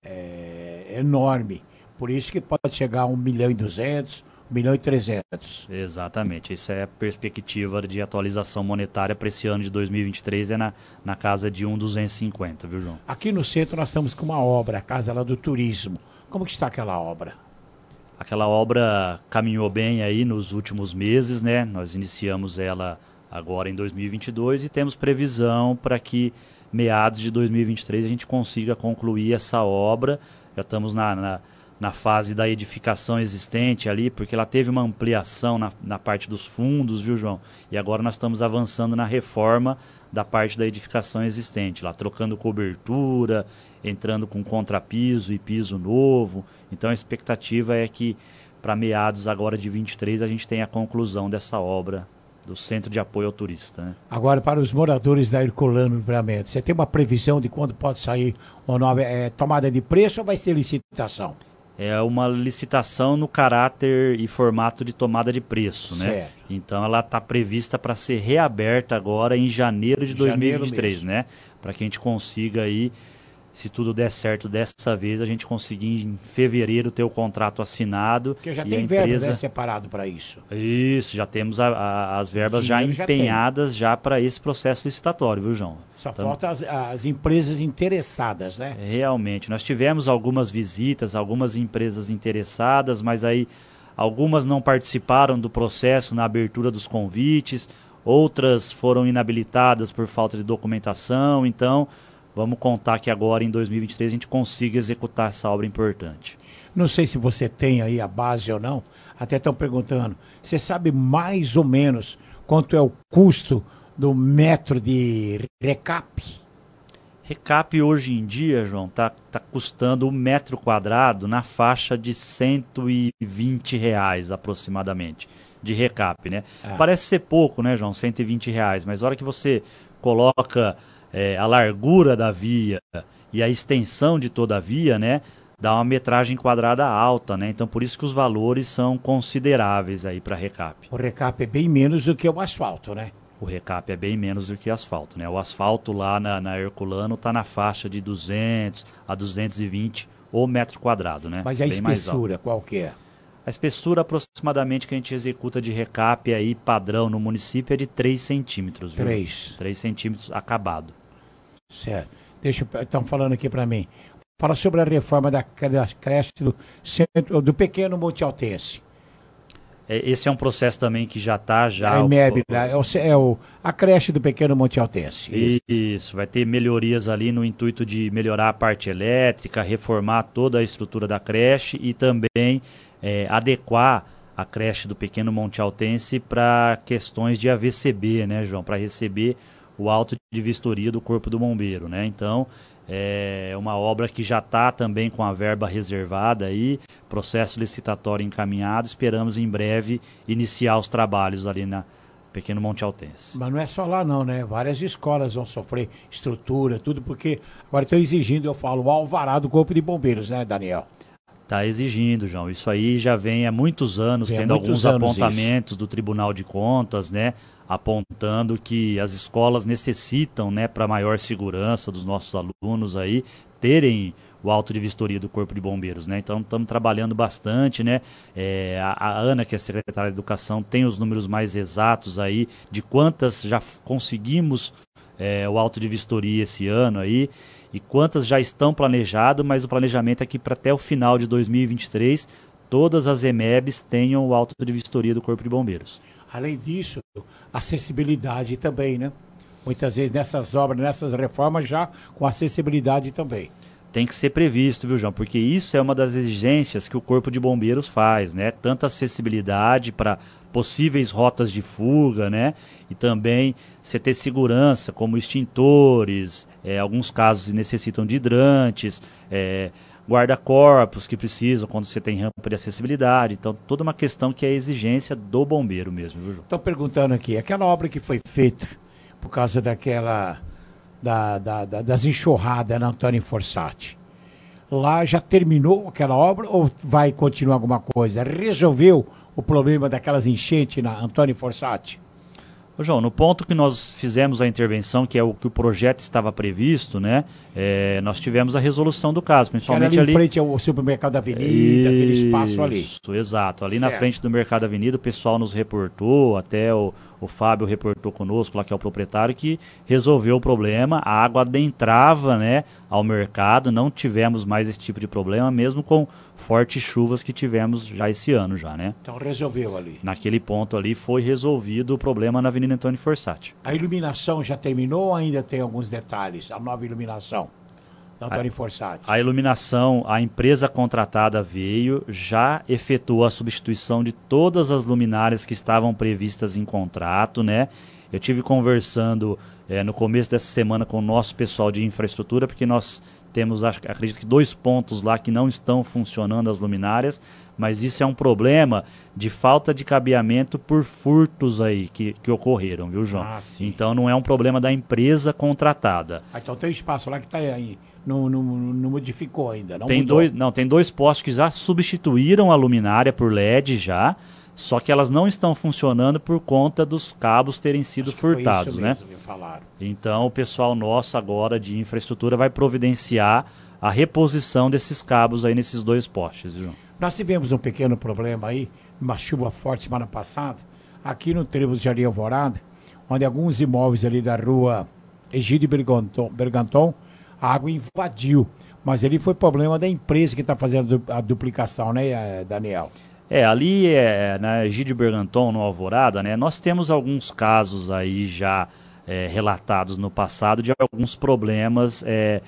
enorme. Por isso que pode chegar a 1.200.000, 1.300.000. Exatamente. Essa é a perspectiva de atualização monetária para esse ano de 2023, é na casa de 1.250, viu, João? Aqui no centro nós estamos com uma obra, a Casa lá do Turismo. Como que está aquela obra? Aquela obra caminhou bem aí nos últimos meses, né? Nós iniciamos ela agora em 2022 e temos previsão para que meados de 2023 a gente consiga concluir essa obra. Já estamos na fase da edificação existente ali, porque ela teve uma ampliação na parte dos fundos, viu, João? E agora nós estamos avançando na reforma da parte da edificação existente, lá trocando cobertura, entrando com contrapiso e piso novo. Então a expectativa é que para meados agora de 23 a gente tenha a conclusão dessa obra do Centro de Apoio ao Turista, né? Agora, para os moradores da Herculano Livramento, você tem uma previsão de quando pode sair uma nova tomada de preço ou vai ser licitação? É uma licitação no caráter e formato de tomada de preço, né? Certo. Então ela está prevista para ser reaberta agora em janeiro de 2023, né? Para que a gente consiga aí, se tudo der certo dessa vez, a gente conseguir em fevereiro ter o contrato assinado. Porque já e tem a verba, empresa... né, separado para isso. Isso, já temos as verbas já Dinheiro já empenhadas já para esse processo licitatório, viu, João? Só falta as empresas interessadas, né? Realmente, nós tivemos algumas visitas, algumas empresas interessadas, mas aí algumas não participaram do processo na abertura dos convites, outras foram inabilitadas por falta de documentação. Então vamos contar que agora em 2023 a gente consiga executar essa obra importante. Não sei se você tem aí a base ou não, até estão perguntando, você sabe mais ou menos quanto é o custo do metro de recap? Recap hoje em dia, João, tá custando um metro quadrado na faixa de R$120 aproximadamente, de recap, né? Parece ser pouco, né, João, R$120, mas a hora que você coloca a largura da via e a extensão de toda a via, né, dá uma metragem quadrada alta, né? Então por isso que os valores são consideráveis aí para recap. O recap é bem menos do que o asfalto, né? O recap é bem menos do que asfalto, né? O asfalto lá na Herculano está na faixa de 200 a 220 o metro quadrado, né? Mas a bem espessura, qual que é? A espessura aproximadamente que a gente executa de recap aí padrão no município é de 3 centímetros. 3 centímetros acabado. Certo. Estão falando aqui para mim. Fala sobre a reforma da creche do pequeno Monte Altense. Esse é um processo também que já está... A EMEB, a creche do pequeno Monte Altense. Isso, vai ter melhorias ali no intuito de melhorar a parte elétrica, reformar toda a estrutura da creche e também adequar a creche do pequeno Monte Altense para questões de AVCB, né, João? Para receber o auto de vistoria do Corpo do Bombeiro, né? Então, é uma obra que já está também com a verba reservada aí, processo licitatório encaminhado, esperamos em breve iniciar os trabalhos ali na pequeno Monte Altense. Mas não é só lá não, né? Várias escolas vão sofrer estrutura, tudo, porque agora estão exigindo, eu falo, o alvará do Corpo de Bombeiros, né, Daniel? Está exigindo, João. Isso aí já vem há muitos anos, tendo alguns apontamentos do Tribunal de Contas, né? Apontando que as escolas necessitam, né, para maior segurança dos nossos alunos aí, terem o auto de vistoria do Corpo de Bombeiros, né? Então estamos trabalhando bastante, né? A Ana, que é a secretária de Educação, tem os números mais exatos aí de quantas já conseguimos o auto de vistoria esse ano aí e quantas já estão planejadas, mas o planejamento é que para até o final de 2023 todas as EMEBs tenham o auto de vistoria do Corpo de Bombeiros. Além disso, acessibilidade também, né? Muitas vezes nessas obras, nessas reformas, já com acessibilidade também. Tem que ser previsto, viu, João? Porque isso é uma das exigências que o Corpo de Bombeiros faz, né? Tanta acessibilidade para possíveis rotas de fuga, né? E também você ter segurança, como extintores, alguns casos necessitam de hidrantes, guarda-corpos que precisam quando você tem rampa de acessibilidade. Então, toda uma questão que é exigência do bombeiro mesmo, viu, João? Estou perguntando aqui, aquela obra que foi feita por causa daquela das enxurradas na Antônio Fossati, lá já terminou aquela obra ou vai continuar alguma coisa? Resolveu o problema daquelas enchentes na Antônio Fossati? Ô, João, no ponto que nós fizemos a intervenção, que é o que o projeto estava previsto, né? Nós tivemos a resolução do caso, principalmente ali em frente ao supermercado da Avenida, aquele espaço ali. Isso, exato. Ali certo. Na frente do mercado da Avenida, o pessoal nos reportou, até o Fábio reportou conosco, lá que é o proprietário, que resolveu o problema. A água adentrava, né, ao mercado, não tivemos mais esse tipo de problema, mesmo com fortes chuvas que tivemos já esse ano, já, né? Então resolveu ali. Naquele ponto ali foi resolvido o problema na Avenida Antônio Fossati. A iluminação já terminou ou ainda tem alguns detalhes? A nova iluminação da Antônio Fossati. A iluminação, a empresa contratada veio, já efetuou a substituição de todas as luminárias que estavam previstas em contrato, né? Eu tive conversando no começo dessa semana com o nosso pessoal de infraestrutura, porque nós temos, acredito que 2 pontos lá que não estão funcionando as luminárias, mas isso é um problema de falta de cabeamento por furtos aí que ocorreram, viu, João? Então não é um problema da empresa contratada. Então tem um espaço lá que está aí, não modificou ainda, não tem mudou. Tem 2 postos que já substituíram a luminária por LED já, só que elas não estão funcionando por conta dos cabos terem sido furtados, foi isso mesmo, né? Falaram. Então o pessoal nosso agora de infraestrutura vai providenciar a reposição desses cabos aí nesses 2 postes, viu? Nós tivemos um pequeno problema aí, uma chuva forte semana passada, aqui no trevo do Jardim Alvorada, onde alguns imóveis ali da rua Egídio Berganton, a água invadiu. Mas ali foi problema da empresa que está fazendo a duplicação, né, Daniel? Ali na Egídio Berganton, no Alvorada, né, nós temos alguns casos aí já relatados no passado de alguns problemas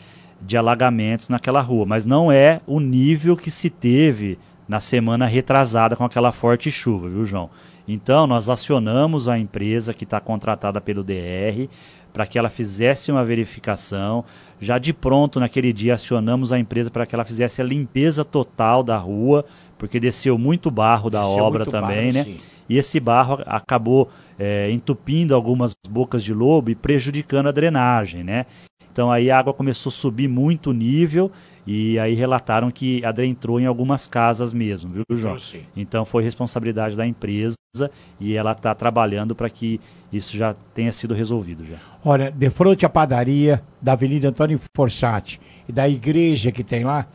de alagamentos naquela rua, mas não é o nível que se teve na semana retrasada com aquela forte chuva, viu, João? Então, nós acionamos a empresa que está contratada pelo DR para que ela fizesse uma verificação. Já de pronto, naquele dia, acionamos a empresa para que ela fizesse a limpeza total da rua, porque desceu muito barro da obra também, né? Sim. E esse barro acabou entupindo algumas bocas de lobo e prejudicando a drenagem, né? Então aí a água começou a subir muito o nível e aí relataram que a entrou em algumas casas mesmo, viu, João? Sim. Então foi responsabilidade da empresa e ela está trabalhando para que isso já tenha sido resolvido já. Olha, de frente à padaria da Avenida Antônio Fossati e da igreja que tem lá,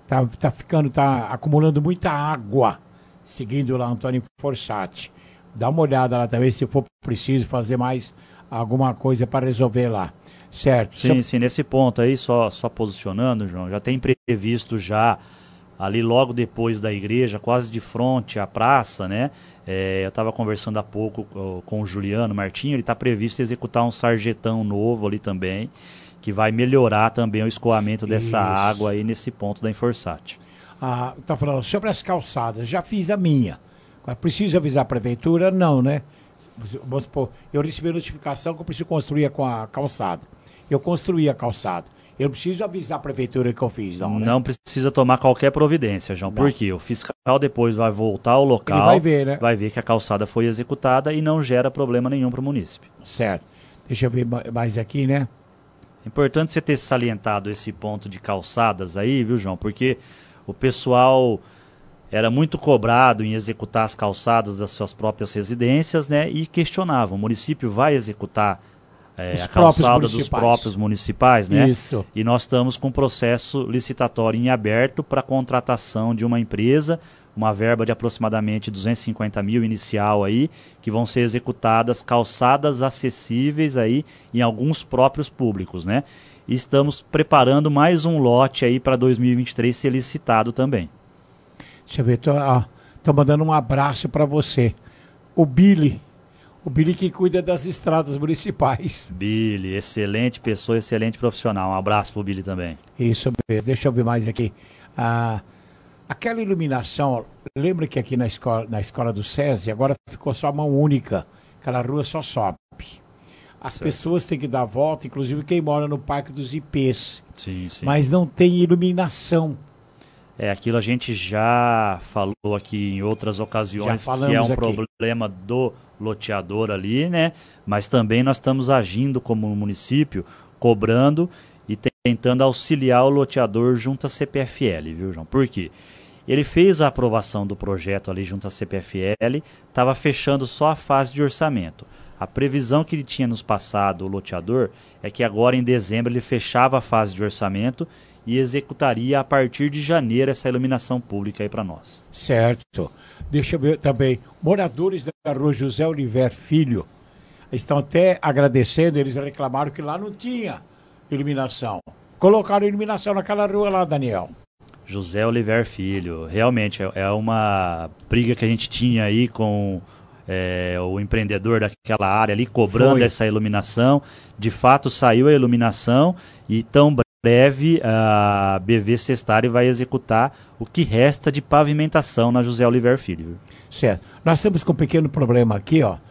tá acumulando muita água, seguindo lá Antônio Fossati. Dá uma olhada lá também, se for preciso fazer mais alguma coisa para resolver lá. Certo. Sim, nesse ponto aí, só posicionando, João, já tem previsto já, ali logo depois da igreja, quase de frente à praça, né? Eu estava conversando há pouco com o Juliano Martinho, ele está previsto executar um sarjetão novo ali também, que vai melhorar também o escoamento dessa água aí nesse ponto da Fossati. Tá falando sobre as calçadas, já fiz a minha. Preciso avisar a prefeitura? Não, né? Vamos supor, eu recebi a notificação que eu preciso construir com a calçada. Eu construí a calçada. Eu não preciso avisar a prefeitura que eu fiz, não, né? Não precisa tomar qualquer providência, João. Por quê? O fiscal depois vai voltar ao local. Ele vai ver, né? Vai ver que a calçada foi executada e não gera problema nenhum para o munícipe. Certo. Deixa eu ver mais aqui, né? É importante você ter salientado esse ponto de calçadas aí, viu, João? Porque o pessoal era muito cobrado em executar as calçadas das suas próprias residências, né? E questionava, o município vai executar a calçada dos próprios municipais, né? Isso. E nós estamos com um processo licitatório em aberto para contratação de uma empresa, uma verba de aproximadamente 250 mil inicial aí, que vão ser executadas calçadas acessíveis aí em alguns próprios públicos, né? E estamos preparando mais um lote aí para 2023 ser licitado também. Deixa eu ver, tô mandando um abraço para você. O Billy que cuida das estradas municipais. Billy, excelente pessoa, excelente profissional. Um abraço pro Billy também. Isso mesmo. Deixa eu ver mais aqui. Aquela iluminação, lembra que aqui na escola do SESI agora ficou só mão única. Aquela rua só sobe. As pessoas têm que dar a volta, inclusive quem mora no Parque dos IPs. Sim. Mas não tem iluminação. Aquilo a gente já falou aqui em outras ocasiões, que é um problema do loteador ali, né? Mas também nós estamos agindo como município, cobrando e tentando auxiliar o loteador junto à CPFL, viu, João? Por quê? Ele fez a aprovação do projeto ali junto à CPFL, estava fechando só a fase de orçamento. A previsão que ele tinha nos passado, o loteador, é que agora em dezembro ele fechava a fase de orçamento e executaria a partir de janeiro essa iluminação pública aí para nós. Certo. Deixa eu ver também, moradores da rua José Oliver Filho estão até agradecendo, eles reclamaram que lá não tinha iluminação. Colocaram iluminação naquela rua lá, Daniel. José Oliver Filho, realmente é uma briga que a gente tinha aí com o empreendedor daquela área ali, cobrando essa iluminação. De fato saiu a iluminação e tão breve a BV Sestari vai executar o que resta de pavimentação na José Oliver Filho. Certo. Nós estamos com um pequeno problema aqui, ó,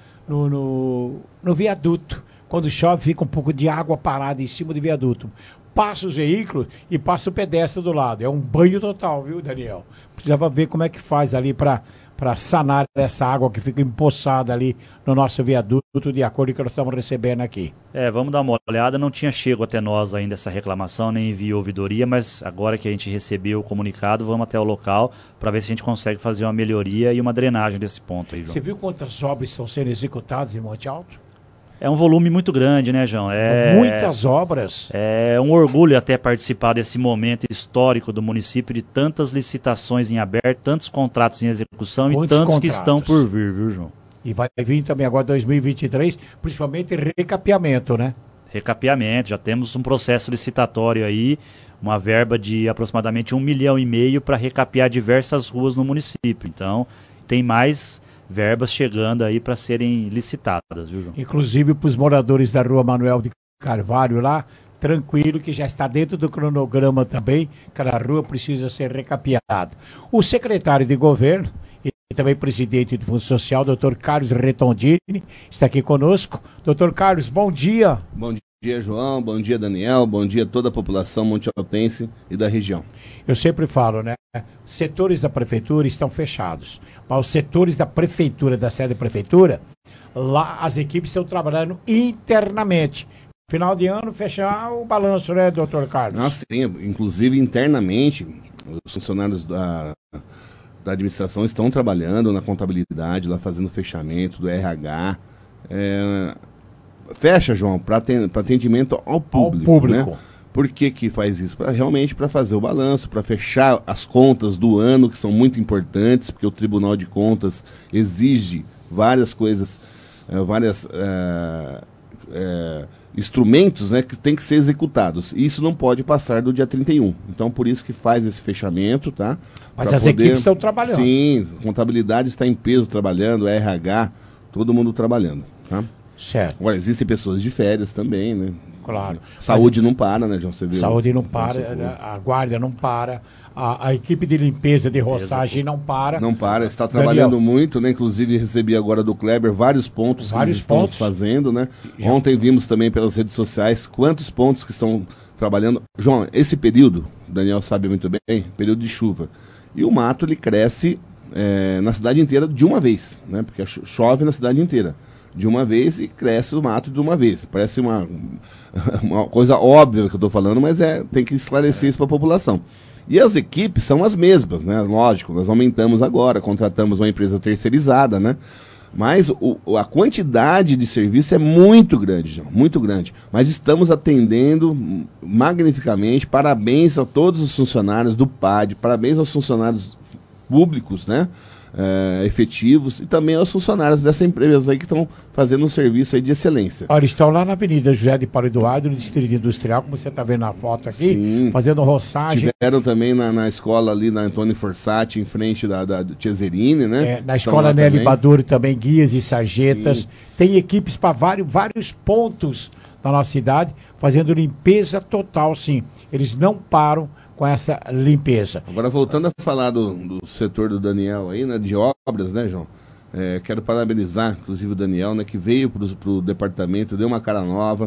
no viaduto. Quando chove fica um pouco de água parada em cima do viaduto. Passa os veículos e passa o pedestre do lado. É um banho total, viu, Daniel? Precisava ver como é que faz ali para sanar essa água que fica empoçada ali no nosso viaduto, de acordo com o que nós estamos recebendo aqui. Vamos dar uma olhada. Não tinha chego até nós ainda essa reclamação, nem envio ouvidoria, mas agora que a gente recebeu o comunicado, vamos até o local para ver se a gente consegue fazer uma melhoria e uma drenagem desse ponto aí, João. Você viu quantas obras estão sendo executadas em Monte Alto? É um volume muito grande, né, João? Muitas obras. É um orgulho até participar desse momento histórico do município, de tantas licitações em aberto, tantos contratos em execução e tantos que estão por vir, viu, João? E vai vir também agora 2023, principalmente recapeamento, né? Recapeamento, já temos um processo licitatório aí, uma verba de aproximadamente 1,5 milhão para recapear diversas ruas no município. Então, tem mais verbas chegando aí para serem licitadas, viu, João? Inclusive para os moradores da rua Manuel de Carvalho lá, tranquilo que já está dentro do cronograma também, cada rua precisa ser recapeada. O secretário de governo e também presidente do Fundo Social, Dr. Carlos Retondini, está aqui conosco. Dr. Carlos, bom dia. Bom dia, João. Bom dia, Daniel. Bom dia a toda a população montealtense e da região. Eu sempre falo, né? Setores da prefeitura estão fechados, mas os setores da prefeitura, da sede da prefeitura, lá as equipes estão trabalhando internamente. Final de ano, fechar o balanço, né, doutor Carlos? Nós sim, inclusive internamente, os funcionários da administração estão trabalhando na contabilidade, lá fazendo fechamento do RH. Fecha, João, para atendimento ao público. Né? Por que faz isso? Realmente para fazer o balanço, para fechar as contas do ano, que são muito importantes, porque o Tribunal de Contas exige várias coisas, instrumentos, né, que tem que ser executados. E isso não pode passar do dia 31. Então, por isso que faz esse fechamento, tá? Mas as equipes estão trabalhando. Sim, a contabilidade está em peso trabalhando, a RH, todo mundo trabalhando, tá? Certo. Agora, existem pessoas de férias também, né? Claro. Saúde não para, né, João? Você viu? Saúde não para, a guarda não para, a equipe de limpeza de roçagem não para. Não para, está trabalhando muito, né? Inclusive recebi agora do Kleber vários pontos que eles estão fazendo, né? Ontem vimos também pelas redes sociais quantos pontos que estão trabalhando. João, esse período, o Daniel sabe muito bem, período de chuva. E o mato, ele cresce na cidade inteira de uma vez, né? Porque chove na cidade inteira de uma vez e cresce o mato de uma vez. Parece uma coisa óbvia que eu estou falando, mas tem que esclarecer isso para a população. E as equipes são as mesmas, né? Lógico, nós aumentamos agora, contratamos uma empresa terceirizada, né? Mas a quantidade de serviço é muito grande, João, muito grande. Mas estamos atendendo magnificamente. Parabéns a todos os funcionários do PAD, parabéns aos funcionários públicos, né? Efetivos, e também aos funcionários dessa empresa aí que estão fazendo um serviço aí de excelência. Olha, estão lá na Avenida José de Paulo Eduardo, no Distrito Industrial, como você está vendo na foto aqui, sim, fazendo roçagem. Tiveram também na escola ali, na Antônio Forsatti, em frente da Cesarini, né? Na escola Nelly Baduri também, guias e sarjetas. Sim. Tem equipes para vários pontos da nossa cidade, fazendo limpeza total, sim. Eles não param com essa limpeza. Agora, voltando a falar do setor do Daniel aí, né, de obras, né, João? Quero parabenizar, inclusive, o Daniel, né, que veio para o departamento, deu uma cara nova,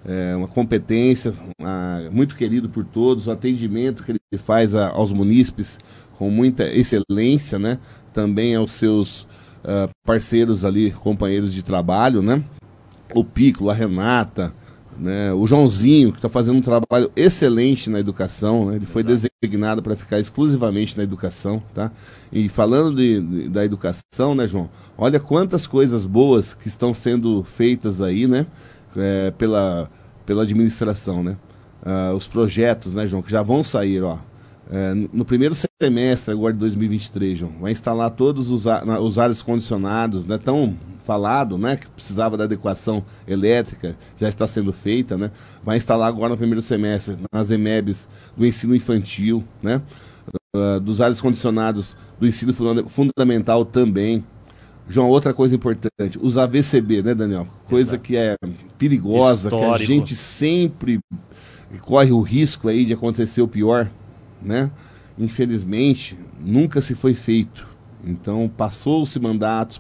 uma competência, muito querido por todos, o atendimento que ele faz aos munícipes com muita excelência, né? Também aos seus parceiros ali, companheiros de trabalho, né? O Piccolo, a Renata, né? O Joãozinho, que está fazendo um trabalho excelente na educação, né? Ele foi designado para ficar exclusivamente na educação, tá? E falando da educação, né, João? Olha quantas coisas boas que estão sendo feitas aí, né? Pela administração, né? Os projetos, né, João, que já vão sair, ó. No primeiro semestre agora de 2023, João, vai instalar todos os ares condicionados, né? Tão falado, né, que precisava da adequação elétrica, já está sendo feita, né? Vai instalar agora no primeiro semestre nas EMEBs do ensino infantil, né? Dos ares condicionados do ensino fundamental também. João, outra coisa importante, os AVCB, né, Daniel? Coisa que é perigosa, histórico, que a gente sempre corre o risco aí de acontecer o pior, né? Infelizmente, nunca se foi feito. Então, passou-se mandatos,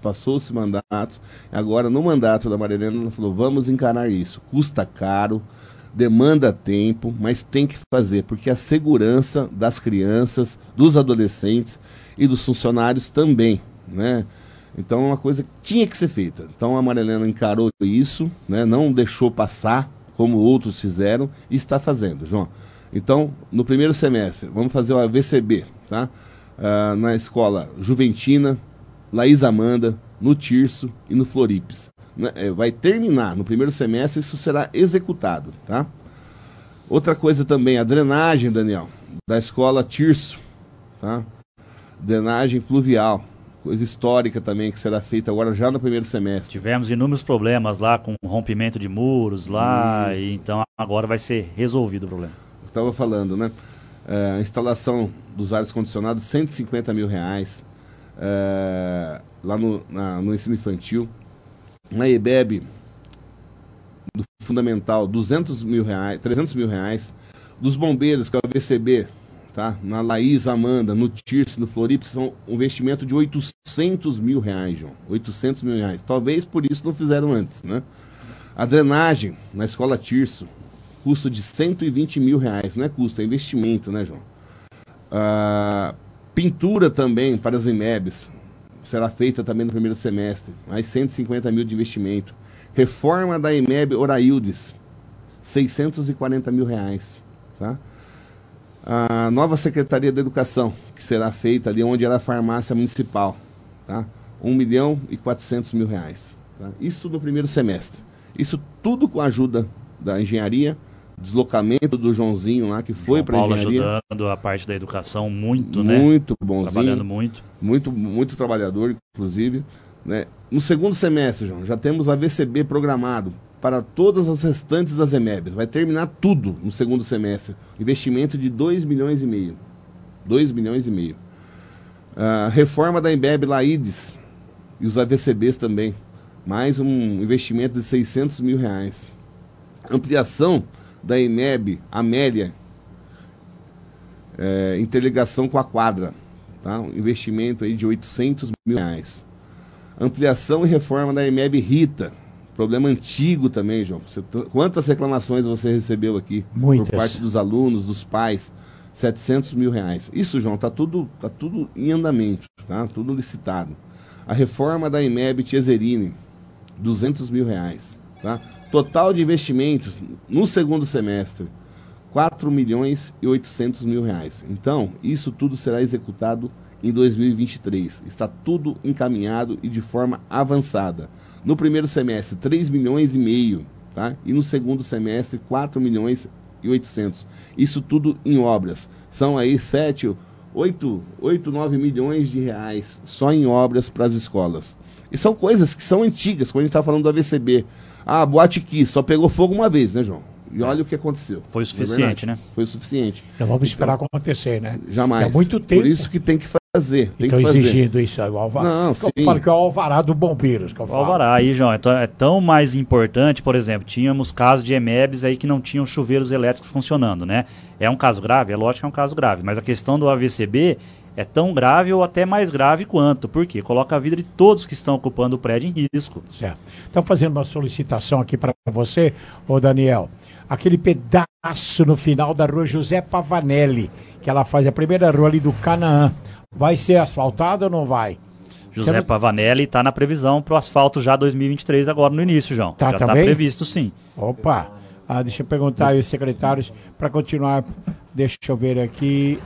agora no mandato da Maria Helena, ela falou, vamos encarar isso. Custa caro, demanda tempo, mas tem que fazer, porque a segurança das crianças, dos adolescentes e dos funcionários também, né? Então é uma coisa que tinha que ser feita. Então a Maria Helena encarou isso, né? Não deixou passar, como outros fizeram, e está fazendo, João. Então, no primeiro semestre, vamos fazer o AVCB, tá? Na escola Juventina, Laís Amanda, no Tirso e no Floripes. Vai terminar no primeiro semestre, isso será executado, tá? Outra coisa também, a drenagem, Daniel, da escola Tirso, tá? Drenagem fluvial. Coisa histórica também, que será feita agora já no primeiro semestre. Tivemos inúmeros problemas lá com rompimento de muros lá, e então agora vai ser resolvido o problema. Eu estava falando, né? A instalação dos ares condicionados, R$150 mil, lá no ensino infantil. Na EBEB, do fundamental, R$300 mil. Dos bombeiros, que é o AVCB, tá? Na Laís Amanda, no Tirso, no Floripa, são um investimento de R$800 mil, João. R$800 mil. Talvez por isso não fizeram antes, né? A drenagem na escola Tirso, custo de R$120 mil. Não é custo, é investimento, né, João? Pintura também para as EMEBs será feita também no primeiro semestre. Mais R$150 mil de investimento. Reforma da EMEB Oraildes, R$640 mil, tá? A nova Secretaria da Educação, que será feita ali onde era a farmácia municipal, tá? R$1.400.000, tá? Isso no primeiro semestre. Isso tudo com a ajuda da engenharia, deslocamento do Joãozinho lá, que foi para a engenharia. Ajudando a parte da educação muito, né? Muito bonzinho. Trabalhando muito. Muito trabalhador, inclusive, né? No segundo semestre, João, já temos a VCB programado para todas as restantes das EMEBs. Vai terminar tudo no segundo semestre. Investimento de R$2,5 milhões. R$2,5 milhões. Reforma da EMEB Laídes e os AVCBs também. Mais um investimento de R$600 mil. Ampliação da EMEB Amélia, interligação com a quadra, tá? Um investimento aí de R$800 mil. Ampliação e reforma da EMEB Rita. Problema antigo também, João. Quantas reclamações você recebeu aqui? Muitas. Por parte dos alunos, dos pais. R$700 mil. Isso, João, tá tudo em andamento, tá? Tudo licitado. A reforma da EMEB Tieserini, R$200 mil, tá? Total de investimentos no segundo semestre, R$4.800.000. Então, isso tudo será executado em 2023. Está tudo encaminhado e de forma avançada. No primeiro semestre, R$3,5 milhões, tá? E no segundo semestre, R$4.800.000. Isso tudo em obras. São aí 9 milhões de reais só em obras para as escolas. E são coisas que são antigas, quando a gente está falando do AVCB. Boate Kiss só pegou fogo uma vez, né, João? E olha o que aconteceu. Foi o suficiente, né? Foi o suficiente. Então vamos esperar acontecer, né? Jamais. É muito tempo. Por isso que tem que fazer. Estão exigindo isso aí, o alvará. Não, sim. Eu falo que é o alvará do bombeiros. Que eu falo. O alvará aí, João, é tão mais importante, por exemplo, tínhamos casos de EMEBs aí que não tinham chuveiros elétricos funcionando, né? É um caso grave? É lógico que é um caso grave, mas a questão do AVCB é tão grave ou até mais grave quanto. Por quê? Coloca a vida de todos que estão ocupando o prédio em risco. Certo. Estão fazendo uma solicitação aqui para você, ô Daniel. Aquele pedaço no final da rua José Pavanelli, que ela faz a primeira rua ali do Canaã. Vai ser asfaltado ou não vai? José Pavanelli está na previsão para o asfalto já 2023, agora no início, João. Já está previsto, sim. Opa! Deixa eu perguntar aí os secretários para continuar. Deixa eu ver aqui.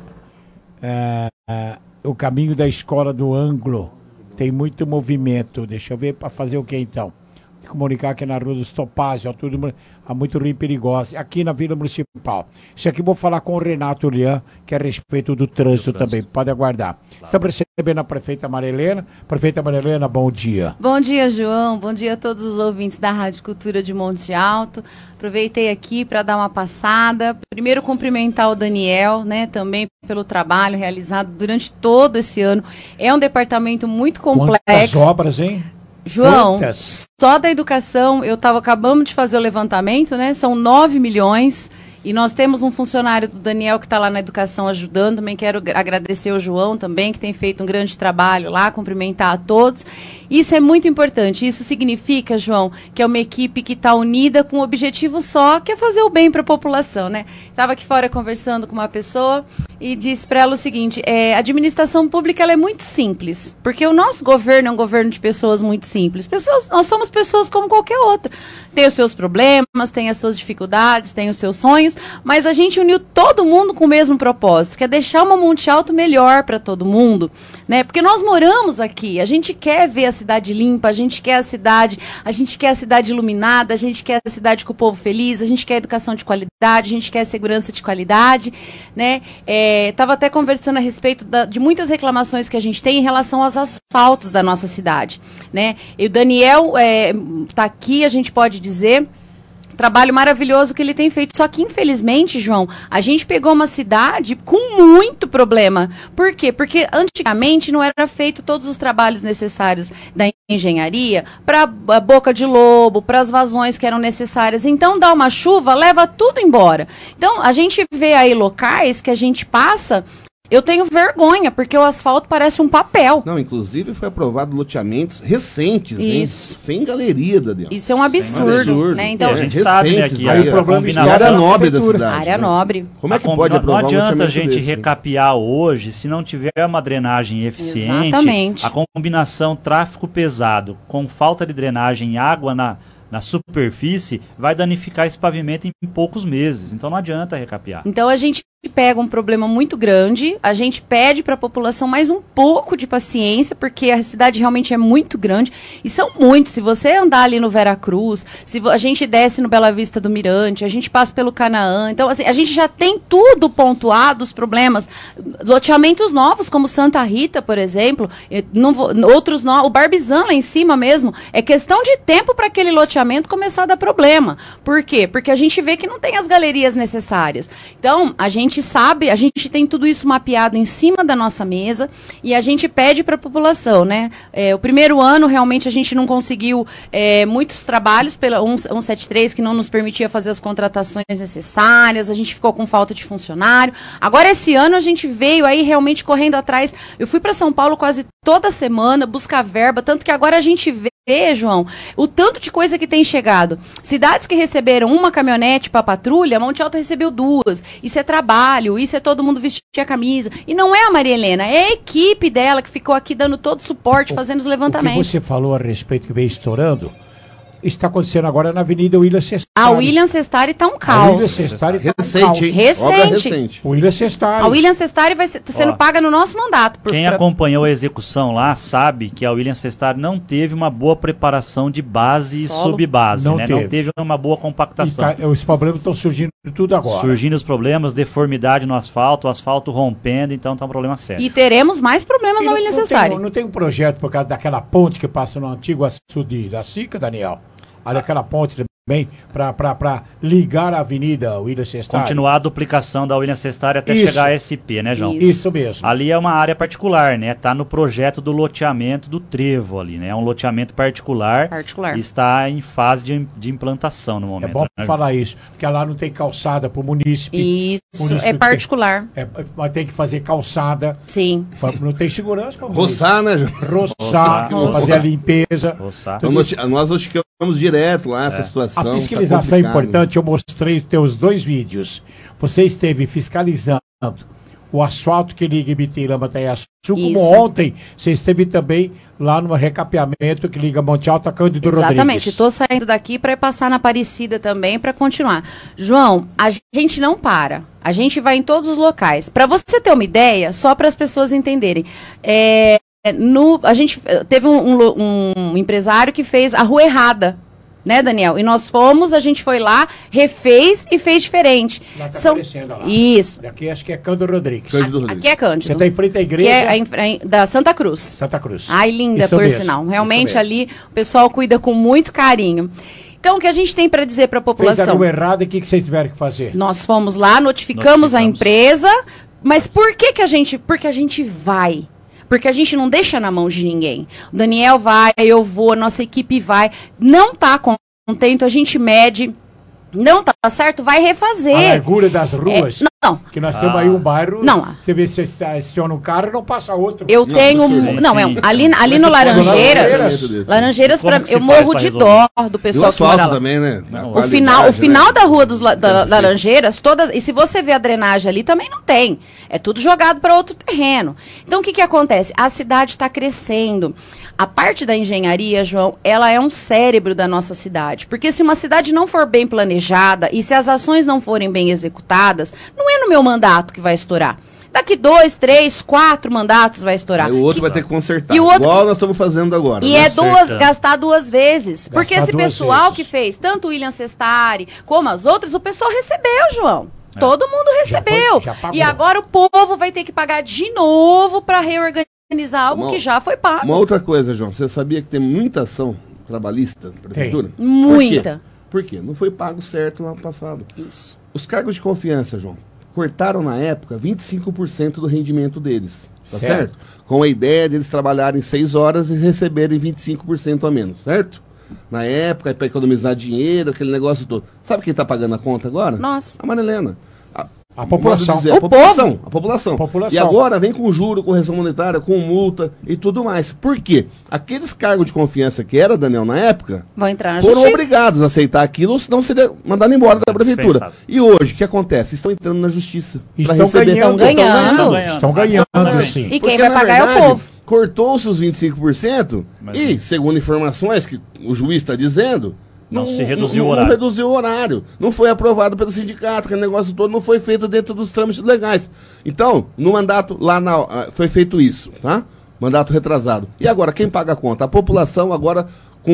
O caminho da escola do Ângulo tem muito movimento. Deixa eu ver para fazer o que então? Comunicar que é na Rua dos Topázio, tudo há muito ruim e perigosa, aqui na Vila Municipal. Isso aqui eu vou falar com o Renato Lian, que é a respeito do trânsito também, pode aguardar. Claro. Estamos recebendo a prefeita Maria Helena. Prefeita Maria Helena, bom dia. Bom dia, João, bom dia a todos os ouvintes da Rádio Cultura de Monte Alto. Aproveitei aqui para dar uma passada, primeiro cumprimentar o Daniel, né, também pelo trabalho realizado durante todo esse ano. É um departamento muito complexo. Quantas obras, hein? João, só da educação, acabamos de fazer o levantamento, né? São 9 milhões e nós temos um funcionário do Daniel que está lá na educação ajudando. Também quero agradecer ao João também, que tem feito um grande trabalho lá, cumprimentar a todos. Isso é muito importante. Isso significa, João, que é uma equipe que está unida com um objetivo só, que é fazer o bem para a população, né? Estava aqui fora conversando com uma pessoa e disse para ela o seguinte, a administração pública ela é muito simples, porque o nosso governo é um governo de pessoas muito simples. Nós somos pessoas como qualquer outra. Tem os seus problemas, tem as suas dificuldades, tem os seus sonhos, mas a gente uniu todo mundo com o mesmo propósito, que é deixar uma Monte Alto melhor para todo mundo, né? Porque nós moramos aqui, a gente quer ver a cidade limpa, a gente quer a cidade iluminada, a gente quer a cidade com o povo feliz, a gente quer educação de qualidade, a gente quer segurança de qualidade, né? Estava até conversando a respeito de muitas reclamações que a gente tem em relação aos asfaltos da nossa cidade, né? E o Daniel está aqui, a gente pode dizer, trabalho maravilhoso que ele tem feito. Só que, infelizmente, João, a gente pegou uma cidade com muito problema. Por quê? Porque antigamente não era feito todos os trabalhos necessários da engenharia para a boca de lobo, para as vazões que eram necessárias. Então, dá uma chuva, leva tudo embora. Então, a gente vê aí locais que a gente passa... Eu tenho vergonha, porque o asfalto parece um papel. Não, inclusive foi aprovado loteamentos recentes, hein? Sem galeria, Daniel. Isso é um absurdo, né? Então, a gente sabe, né, que aí o problema é a área nobre da cidade. Área nobre. Como é que pode aprovar um loteamento desse? Não adianta a gente desse, recapear hoje se não tiver uma drenagem eficiente. Exatamente. A combinação tráfego pesado com falta de drenagem e água na superfície vai danificar esse pavimento em poucos meses. Então não adianta recapear. Então a gente pega um problema muito grande, a gente pede para a população mais um pouco de paciência, porque a cidade realmente é muito grande, e são muitos. Se você andar ali no Veracruz, se a gente desce no Bela Vista do Mirante, a gente passa pelo Canaã, então assim, a gente já tem tudo pontuado, os problemas, loteamentos novos, como Santa Rita, por exemplo, outros o Barbizan lá em cima mesmo, é questão de tempo para aquele loteamento começar a dar problema. Por quê? Porque a gente vê que não tem as galerias necessárias. Então, a gente sabe, a gente tem tudo isso mapeado em cima da nossa mesa e a gente pede para a população, né? O primeiro ano, realmente, a gente não conseguiu muitos trabalhos pela 173, que não nos permitia fazer as contratações necessárias, a gente ficou com falta de funcionário. Agora, esse ano, a gente veio aí realmente correndo atrás. Eu fui para São Paulo quase toda semana buscar verba, tanto que agora a gente vê, João, o tanto de coisa que tem chegado. Cidades que receberam uma caminhonete para patrulha, Monte Alto recebeu 2. Isso é trabalho, isso é todo mundo vestir a camisa. E não é a Maria Helena, é a equipe dela que ficou aqui dando todo o suporte, fazendo os levantamentos. O que você falou a respeito que veio estourando, está acontecendo agora na Avenida William Sestari. A William Sestari está um caos. A William Sestari tá recente, hein? Recente. O William Sestari. A William Sestari vai sendo paga no nosso mandato. Quem acompanhou a execução lá sabe que a William Sestari não teve uma boa preparação de base e subbase, né? Não teve uma boa compactação. Os problemas estão surgindo tudo agora. Surgindo os problemas, deformidade no asfalto, o asfalto rompendo, então está um problema sério. E teremos mais problemas na William Sestari. Não tem um projeto por causa daquela ponte que passa no antigo açude da Sica, Daniel? Olha aquela ponte também para ligar a Avenida William Sestari. Continuar a duplicação da William Sestari até chegar à SP, né, João? Isso mesmo. Ali é uma área particular, né? Tá no projeto do loteamento do Trevo ali, né? É um loteamento particular. E está em fase de implantação no momento. É bom né? falar isso, porque lá não tem calçada para o munícipe. Isso, é particular. Mas tem que fazer calçada. Sim. Não tem segurança. Roçar, né, João? Roçar, fazer a limpeza. Então, nós notificamos direto lá essa situação. A fiscalização é importante, eu mostrei os teus 2 vídeos. Você esteve fiscalizando o asfalto que liga Ibitirama até Iaçu, como ontem você esteve também lá no recapeamento que liga Monte Alto a Cândido Rodrigues. Exatamente, estou saindo daqui para passar na Aparecida também para continuar. João, a gente não para, a gente vai em todos os locais. Para você ter uma ideia, só para as pessoas entenderem, a gente teve um empresário que fez a rua errada, né, Daniel? E nós a gente foi lá, refez e fez diferente. Lá tá aparecendo lá. Isso. Daqui acho que é Cândido Rodrigues. Aqui é Cândido. Você está em frente à igreja? Que é da Santa Cruz. Santa Cruz. Ai, linda, Isso por mesmo. sinal. Realmente ali o pessoal cuida com muito carinho. Então, o que a gente tem para dizer para a população? Fez a rua errada, e o que vocês tiveram que fazer? Nós fomos lá, notificamos a empresa, mas por que a gente... Porque a gente vai. Porque a gente não deixa na mão de ninguém. O Daniel vai, eu vou, a nossa equipe vai. Não tá contente, a gente mede. Não tá certo, vai refazer. A largura das ruas? Não. Que nós temos aí um bairro. Não. Você vê se você aciona um carro e não passa outro. Eu tenho. Ali no Laranjeiras. Laranjeiras, eu morro de dó do pessoal que mora lá. Também, né? O final da rua da Laranjeiras, e se você vê a drenagem ali, também não tem. É tudo jogado para outro terreno. Então, o que acontece? A cidade está crescendo. A parte da engenharia, João, ela é um cérebro da nossa cidade. Porque se uma cidade não for bem planejada e se as ações não forem bem executadas, não é no meu mandato que vai estourar. Daqui 2, 3, 4 mandatos vai estourar. Aí o outro vai ter que consertar. E o outro... Igual nós estamos fazendo agora. E gastar 2 vezes. Porque esse pessoal que fez, tanto o William Sestari como as outras, o pessoal recebeu, João. Todo mundo recebeu. Já pagou. E agora o povo vai ter que pagar de novo para reorganizar algo que já foi pago. Uma outra coisa, João. Você sabia que tem muita ação trabalhista na prefeitura? Tem. Muita. Por quê? Não foi pago certo no ano passado. Isso. Os cargos de confiança, João, cortaram na época 25% do rendimento deles. Tá certo? Com a ideia de eles trabalharem 6 horas e receberem 25% a menos, certo? Na época, para economizar dinheiro, aquele negócio todo. Sabe quem está pagando a conta agora? Nós. A Marilena. A população. Dizer, a população. E agora vem com juro, correção monetária, com multa e tudo mais. Por quê? Aqueles cargos de confiança que era, Daniel, na época, vão entrar na foram justiça. Obrigados a aceitar aquilo, ou senão seria mandado embora da prefeitura. E hoje, o que acontece? Estão entrando na justiça. Estão ganhando, sim. E quem vai pagar é o povo. Cortou-se os 25% e, segundo informações que o juiz está dizendo... Não se reduziu o horário. Não reduziu o horário. Não foi aprovado pelo sindicato, aquele negócio todo não foi feito dentro dos trâmites legais. Então, no mandato, foi feito isso, tá? Mandato retrasado. E agora, quem paga a conta? A população agora,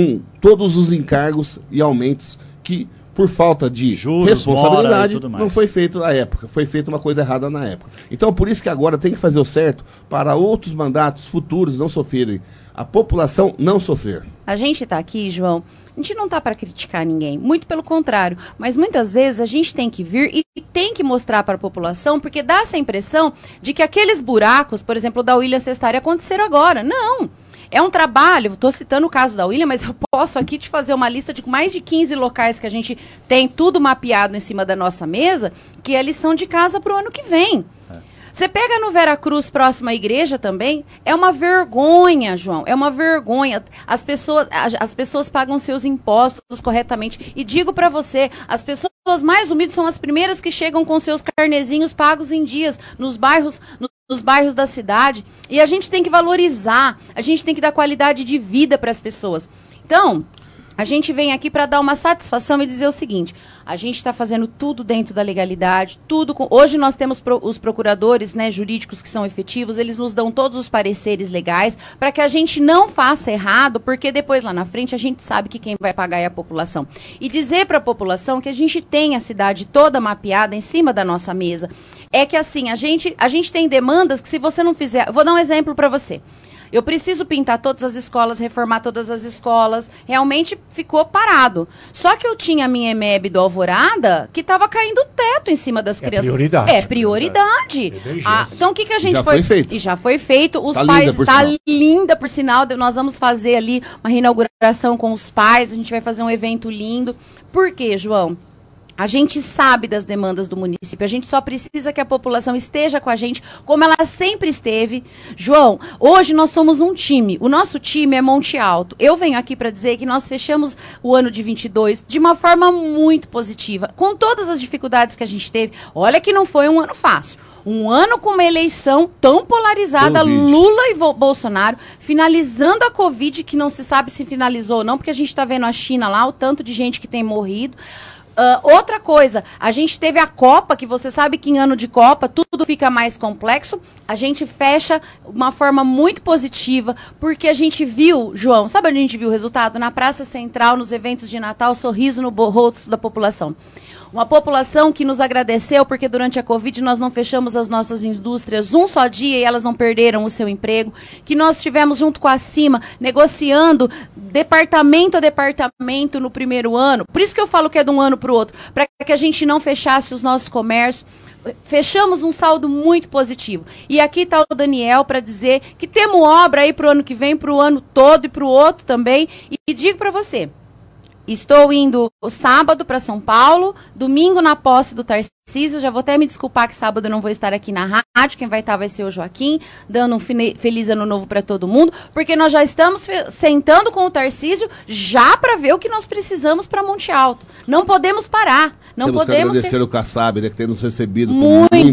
com todos os encargos e aumentos que, por falta de responsabilidade, não foi feito na época. Foi feita uma coisa errada na época. Então, por isso que agora tem que fazer o certo para outros mandatos futuros não sofrerem. A população não sofrer. A gente está aqui, João... A gente não está para criticar ninguém, muito pelo contrário. Mas muitas vezes a gente tem que vir e tem que mostrar para a população, porque dá essa impressão de que aqueles buracos, por exemplo, da William Sestari, aconteceram agora. Não! É um trabalho, estou citando o caso da William, mas eu posso aqui te fazer uma lista de mais de 15 locais que a gente tem tudo mapeado em cima da nossa mesa, que é lição de casa para o ano que vem. Você pega no Veracruz, próximo à igreja também, é uma vergonha, João, é uma vergonha. As pessoas pagam seus impostos corretamente. E digo para você, as pessoas mais humildes são as primeiras que chegam com seus carnezinhos pagos em dias, nos bairros da cidade. E a gente tem que valorizar, a gente tem que dar qualidade de vida para as pessoas. Então... A gente vem aqui para dar uma satisfação e dizer o seguinte, a gente está fazendo tudo dentro da legalidade, hoje nós temos os procuradores, né, jurídicos que são efetivos, eles nos dão todos os pareceres legais para que a gente não faça errado, porque depois lá na frente a gente sabe que quem vai pagar é a população. E dizer para a população que a gente tem a cidade toda mapeada em cima da nossa mesa, é que assim, a gente tem demandas que se você não fizer, vou dar um exemplo para você. Eu preciso pintar todas as escolas, reformar todas as escolas. Realmente ficou parado. Só que eu tinha a minha EMEB do Alvorada, que estava caindo o teto em cima das crianças. Prioridade. É prioridade. Então o que a gente já foi feito. E já foi feito. Os tá pais, linda, linda por sinal. Nós vamos fazer ali uma reinauguração com os pais. A gente vai fazer um evento lindo. Por quê, João? A gente sabe das demandas do município, a gente só precisa que a população esteja com a gente, como ela sempre esteve. João, hoje nós somos um time, o nosso time é Monte Alto. Eu venho aqui para dizer que nós fechamos o ano de 22 de uma forma muito positiva, com todas as dificuldades que a gente teve. Olha que não foi um ano fácil. Um ano com uma eleição tão polarizada, Lula e Bolsonaro, finalizando a Covid, que não se sabe se finalizou ou não, porque a gente está vendo a China lá, o tanto de gente que tem morrido. Outra coisa, a gente teve a Copa, que você sabe que em ano de Copa tudo fica mais complexo. A gente fecha uma forma muito positiva, porque a gente viu, João, sabe onde a gente viu o resultado? Na Praça Central, nos eventos de Natal, sorriso no rosto da população. Uma população que nos agradeceu porque durante a Covid nós não fechamos as nossas indústrias um só dia e elas não perderam o seu emprego. Que nós estivemos junto com a CIMA negociando departamento a departamento no primeiro ano. Por isso que eu falo que é de um ano para o outro, para que a gente não fechasse os nossos comércios. Fechamos um saldo muito positivo. E aqui está o Daniel para dizer que temos obra aí para o ano que vem, para o ano todo e para o outro também. E digo para você, estou indo sábado para São Paulo, domingo na posse do Tarcísio. Já vou até me desculpar que sábado eu não vou estar aqui na rádio. Quem vai estar vai ser o Joaquim, dando um feliz ano novo para todo mundo, porque nós já estamos sentando com o Tarcísio já para ver o que nós precisamos para Monte Alto. Não podemos parar. Não Temos podemos que agradecer o Kassab, né, que tem nos recebido com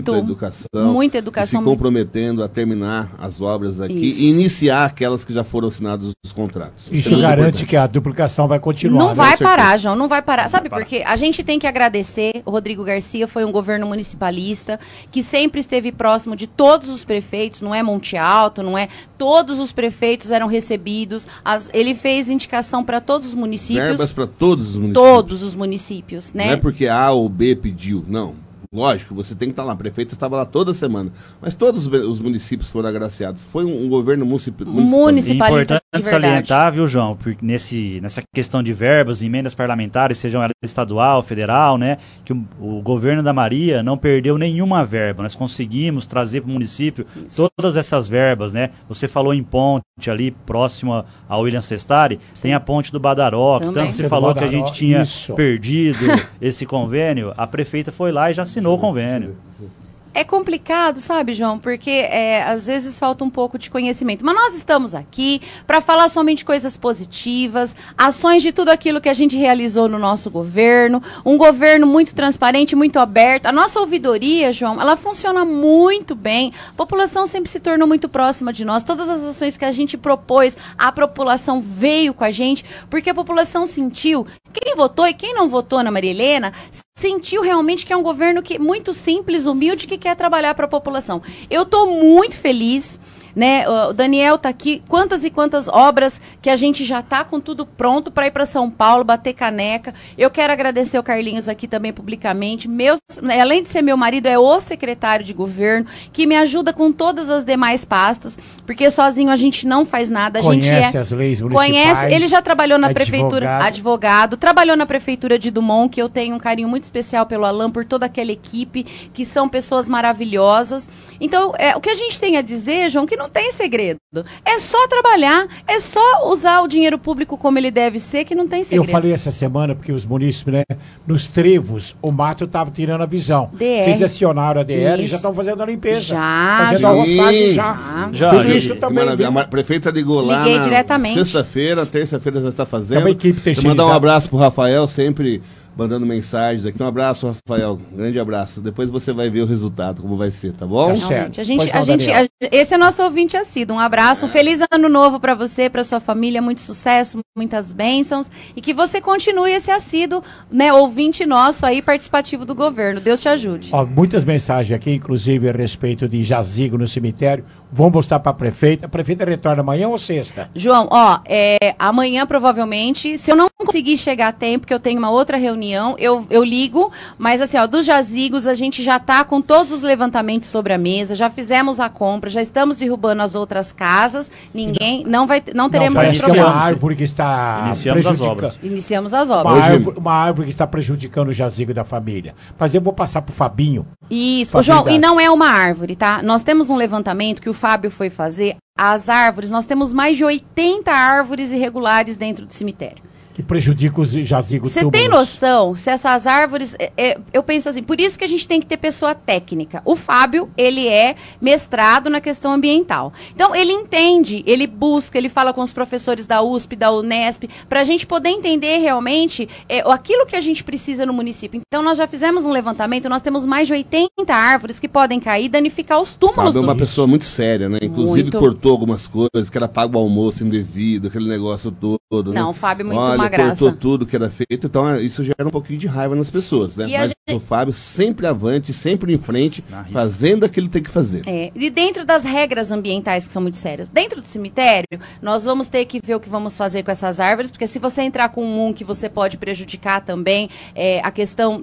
muita educação, se comprometendo a terminar as obras aqui e iniciar aquelas que já foram assinados os contratos. Isso garante que a duplicação vai continuar. Não vai parar, João, não vai parar. Sabe por quê? A gente tem que agradecer. O Rodrigo Garcia foi um governo municipalista que sempre esteve próximo de todos os prefeitos, não é Monte Alto, não é... Todos os prefeitos eram recebidos. Ele fez indicação para todos os municípios. Verbas para todos os municípios. Todos os municípios, né? Não é porque A ou B pediu, não. Lógico, você tem que estar lá. A prefeita estava lá toda semana. Mas todos os municípios foram agraciados. Foi um governo municipalista. Importante salientar, viu, João, porque nessa questão de verbas, emendas parlamentares, sejam elas estadual, federal, né, que o governo da Maria não perdeu nenhuma verba. Nós conseguimos trazer para o município todas essas verbas, né? Você falou em ponte ali, próximo ao William Sestari, tem a ponte do Badaroca. Tanto se falou que a gente tinha perdido esse convênio, a prefeita foi lá e já assinou o convênio. É complicado, sabe, João? Porque às vezes falta um pouco de conhecimento. Mas nós estamos aqui para falar somente coisas positivas, ações de tudo aquilo que a gente realizou no nosso governo, um governo muito transparente, muito aberto. A nossa ouvidoria, João, ela funciona muito bem. A população sempre se tornou muito próxima de nós. Todas as ações que a gente propôs, a população veio com a gente, porque a população sentiu, quem votou e quem não votou na Maria Helena, sentiu realmente que é um governo muito simples, humilde, que quer trabalhar para a população. Eu estou muito feliz, né? O Daniel está aqui, quantas e quantas obras que a gente já está com tudo pronto para ir para São Paulo, bater caneca. Eu quero agradecer o Carlinhos aqui também publicamente. Além de ser meu marido, é o secretário de governo, que me ajuda com todas as demais pastas, porque sozinho a gente não faz nada. Conhece as leis municipais. Conhece, ele já trabalhou na prefeitura, advogado, trabalhou na prefeitura de Dumont, que eu tenho um carinho muito especial pelo Alain, por toda aquela equipe, que são pessoas maravilhosas. Então, o que a gente tem a dizer, João, que não tem segredo. É só trabalhar, é só usar o dinheiro público como ele deve ser, que não tem segredo. Eu falei essa semana, porque os munícipes, né, nos trevos, o mato estava tirando a visão. Vocês acionaram a DR e já estão fazendo a limpeza. Fazendo a roçagem já. Tudo isso também. A prefeita ligou lá. Liguei diretamente. Sexta-feira, terça-feira já está fazendo. Tem uma equipe Vou mandar um abraço pro Rafael, sempre mandando mensagens aqui. Um abraço, Rafael. Um grande abraço. Depois você vai ver o resultado, como vai ser, tá bom? Certo. Esse é nosso ouvinte assíduo. Um abraço, um feliz ano novo para você, para sua família, muito sucesso, muitas bênçãos, e que você continue esse assíduo, né, ouvinte nosso aí, participativo do governo. Deus te ajude. Muitas mensagens aqui, inclusive a respeito de jazigo no cemitério. Vou mostrar para a prefeita. A prefeita retorna amanhã ou sexta? João, amanhã provavelmente, se eu não conseguir chegar a tempo, porque eu tenho uma outra reunião reunião, eu ligo, mas assim, ó, dos jazigos a gente já tá com todos os levantamentos sobre a mesa, já fizemos a compra, já estamos derrubando as outras casas, não teremos esse problema. Uma árvore que está Iniciamos as obras. Uma árvore que está prejudicando o jazigo da família. Mas eu vou passar pro Fabinho. Isso, João, e não é uma árvore, tá? Nós temos um levantamento que o Fábio foi fazer. As árvores, nós temos mais de 80 árvores irregulares dentro do cemitério. Que prejudica os jazigos. Você tem noção se essas árvores... eu penso assim, por isso que a gente tem que ter pessoa técnica. O Fábio, ele é mestrado na questão ambiental. Então, ele entende, ele busca, ele fala com os professores da USP, da Unesp, para a gente poder entender realmente aquilo que a gente precisa no município. Então, nós já fizemos um levantamento, nós temos mais de 80 árvores que podem cair e danificar os túmulos. Fábio é uma pessoa muito séria, né? Inclusive cortou algumas coisas, que ela paga o almoço indevido, aquele negócio todo. Não, né? o Fábio é muito graça. Cortou tudo que era feito, então isso gera um pouquinho de raiva nas pessoas, né? Mas o Fábio sempre avante, sempre em frente, fazendo aquilo que tem que fazer. E dentro das regras ambientais que são muito sérias, dentro do cemitério, nós vamos ter que ver o que vamos fazer com essas árvores, porque se você entrar com um que você pode prejudicar também a questão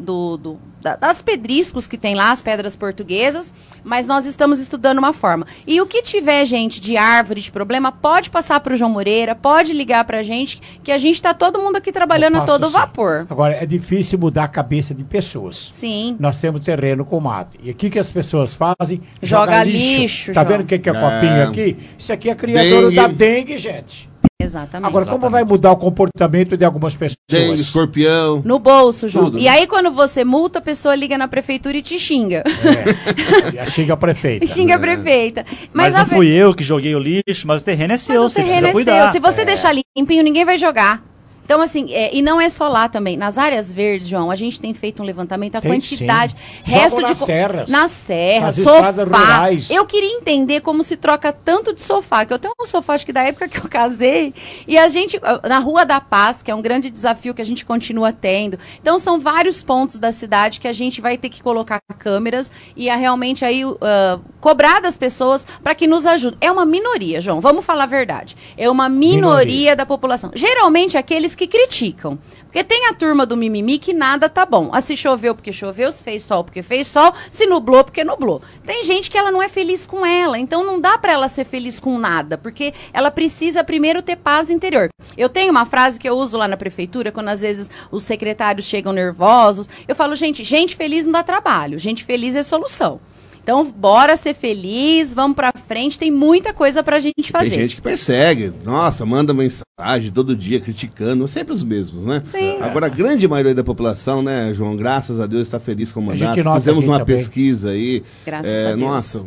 das pedriscos que tem lá, as pedras portuguesas, mas nós estamos estudando uma forma. E o que tiver, gente, de árvore, de problema, pode passar para o João Moreira, pode ligar para a gente, que a gente está todo mundo aqui trabalhando a todo vapor. Agora, é difícil mudar a cabeça de pessoas. Sim. Nós temos terreno com mato. E aqui que as pessoas fazem? Joga lixo. Tá vendo o que é copinho aqui? Isso aqui é criador da dengue, gente. Exatamente. Agora, como vai mudar o comportamento de algumas pessoas? Dengue, escorpião. No bolso, João. Tudo, e aí, quando você multa, a pessoa liga na prefeitura e te xinga. Xinga a prefeita. Xinga a prefeita. Mas não fui eu que joguei o lixo, mas o terreno é seu, você precisa cuidar. Se você deixar limpinho, ninguém vai jogar. Então, assim, e não é só lá também. Nas áreas verdes, João, a gente tem feito um levantamento, a quantidade. Resto nas serras. Nas serras, sofá. Rurais. Eu queria entender como se troca tanto de sofá, que eu tenho um sofá, acho que da época que eu casei, e a gente, na Rua da Paz, que é um grande desafio que a gente continua tendo. Então, são vários pontos da cidade que a gente vai ter que colocar câmeras e realmente aí cobrar das pessoas para que nos ajudem. É uma minoria, João, vamos falar a verdade. É uma minoria da população. Geralmente, aqueles que criticam. Porque tem a turma do mimimi que nada tá bom. Se choveu porque choveu, se fez sol porque fez sol, se nublou porque nublou. Tem gente que ela não é feliz com ela, então não dá para ela ser feliz com nada, porque ela precisa primeiro ter paz interior. Eu tenho uma frase que eu uso lá na prefeitura, quando às vezes os secretários chegam nervosos, eu falo, gente feliz não dá trabalho, gente feliz é solução. Então, bora ser feliz, vamos pra frente, tem muita coisa pra gente fazer. Tem gente que persegue, nossa, manda mensagem todo dia criticando, sempre os mesmos, né? Sim. Agora, a grande maioria da população, né, João, graças a Deus, está feliz com o mandato. Fizemos uma pesquisa aí. Graças a Deus. Nossa,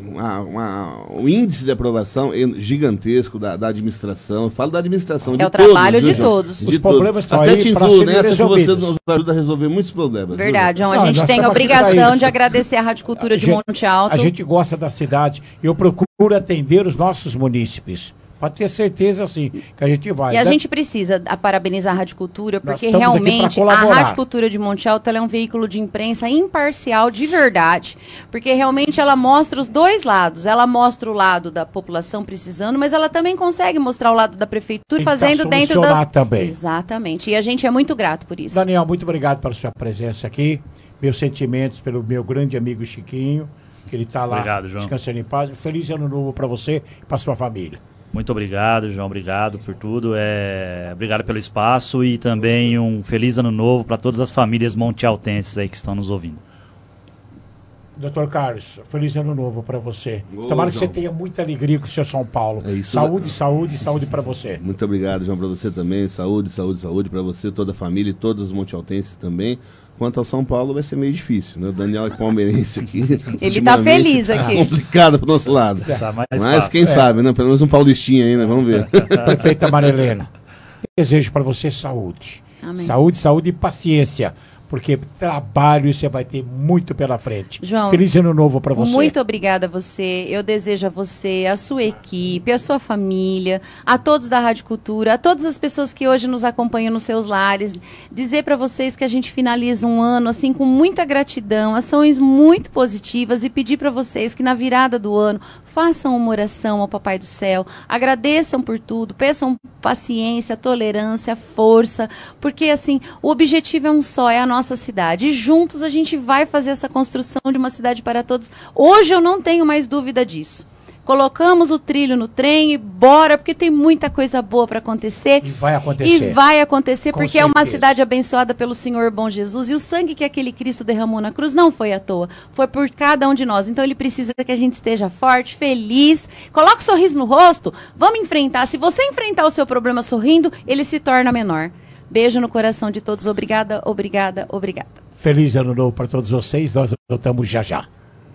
o índice de aprovação é gigantesco da administração. Eu falo da administração, de todos. É o trabalho de todos. Os problemas estão até te incluo nessa que você nos ajuda a resolver muitos problemas. Verdade, João, a gente tem a obrigação de agradecer a Rádio Cultura de Monte Alto. A gente gosta da cidade. Eu procuro atender os nossos munícipes. Pode ter certeza, assim, que a gente vai. E a gente precisa parabenizar a Rádio Cultura, porque realmente a Rádio Cultura de Monte Alto é um veículo de imprensa imparcial de verdade. Porque realmente ela mostra os dois lados. Ela mostra o lado da população precisando, mas ela também consegue mostrar o lado da prefeitura fazendo dentro das... também. Exatamente. E a gente é muito grato por isso. Daniel, muito obrigado pela sua presença aqui. Meus sentimentos pelo meu grande amigo Chiquinho, que ele está lá. Obrigado, João. Descansando em paz. Feliz ano novo para você e para sua família. Muito obrigado, João. Obrigado por tudo. Obrigado pelo espaço e também um feliz ano novo para todas as famílias montealtenses aí que estão nos ouvindo. Doutor Carlos, feliz ano novo para você. Tomara que você tenha muita alegria com o seu São Paulo. Saúde, saúde, saúde para você. Muito obrigado, João, para você também. Saúde, saúde, saúde para você, toda a família e todos os montealtenses também. Quanto ao São Paulo, vai ser meio difícil, né? O Daniel é palmeirense aqui. Ele tá feliz aqui. Complicado pro nosso lado. Mas fácil. Quem sabe, né? Pelo menos um paulistinha ainda, vamos ver. Prefeita Marilena, desejo para você saúde. Amém. Saúde, saúde e paciência. Porque trabalho você vai ter muito pela frente. João, feliz ano novo para você. Muito obrigada a você. Eu desejo a você, a sua equipe, a sua família, a todos da Rádio Cultura, a todas as pessoas que hoje nos acompanham nos seus lares. Dizer para vocês que a gente finaliza um ano assim com muita gratidão, ações muito positivas e pedir para vocês que na virada do ano façam uma oração ao Papai do Céu, agradeçam por tudo, peçam paciência, tolerância, força, porque assim, o objetivo é um só, é a nossa nossa cidade. E juntos a gente vai fazer essa construção de uma cidade para todos. Hoje eu não tenho mais dúvida disso. Colocamos o trilho no trem e bora, porque tem muita coisa boa para acontecer. E vai acontecer. E vai acontecer, Com porque certeza. é uma cidade abençoada pelo Senhor bom Jesus. E o sangue que aquele Cristo derramou na cruz não foi à toa. Foi por cada um de nós. Então ele precisa que a gente esteja forte, feliz. Coloque um sorriso no rosto. Vamos enfrentar. Se você enfrentar o seu problema sorrindo, ele se torna menor. Beijo no coração de todos. Obrigada, obrigada, obrigada. Feliz ano novo para todos vocês. Nós voltamos já já.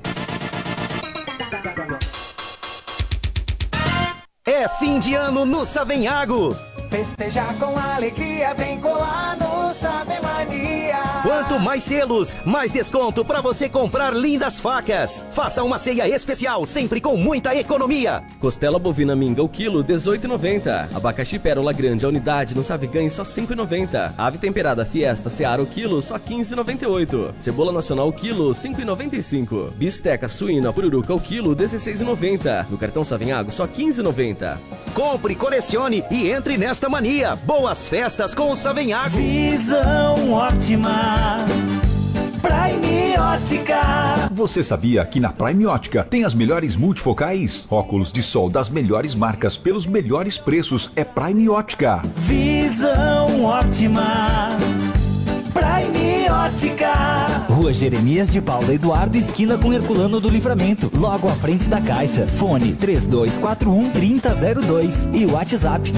É fim de ano no Savenhago. Festejar com alegria, vem colar no Sabe Mania. Quanto mais selos, mais desconto para você comprar lindas facas. Faça uma ceia especial, sempre com muita economia. Costela bovina minga o quilo, 18,90. Abacaxi pérola grande a unidade no Saviganho, só 5,90. Ave temperada Fiesta Seara o quilo, só 15,98. Cebola nacional o quilo, 5,95. Bisteca suína pururuca o quilo, 16,90. No cartão Savenhago, só 15,90. Compre, colecione e entre nesta mania. Boas festas com o Savenhago. Visão ótima, Prime Ótica. Você sabia que na Prime Ótica tem as melhores multifocais? Óculos de sol das melhores marcas pelos melhores preços. É Prime Ótica. Visão ótima, Prime Ótica. Rua Jeremias de Paula Eduardo, esquina com Herculano do Livramento, logo à frente da Caixa. Fone 3241-3002 e o WhatsApp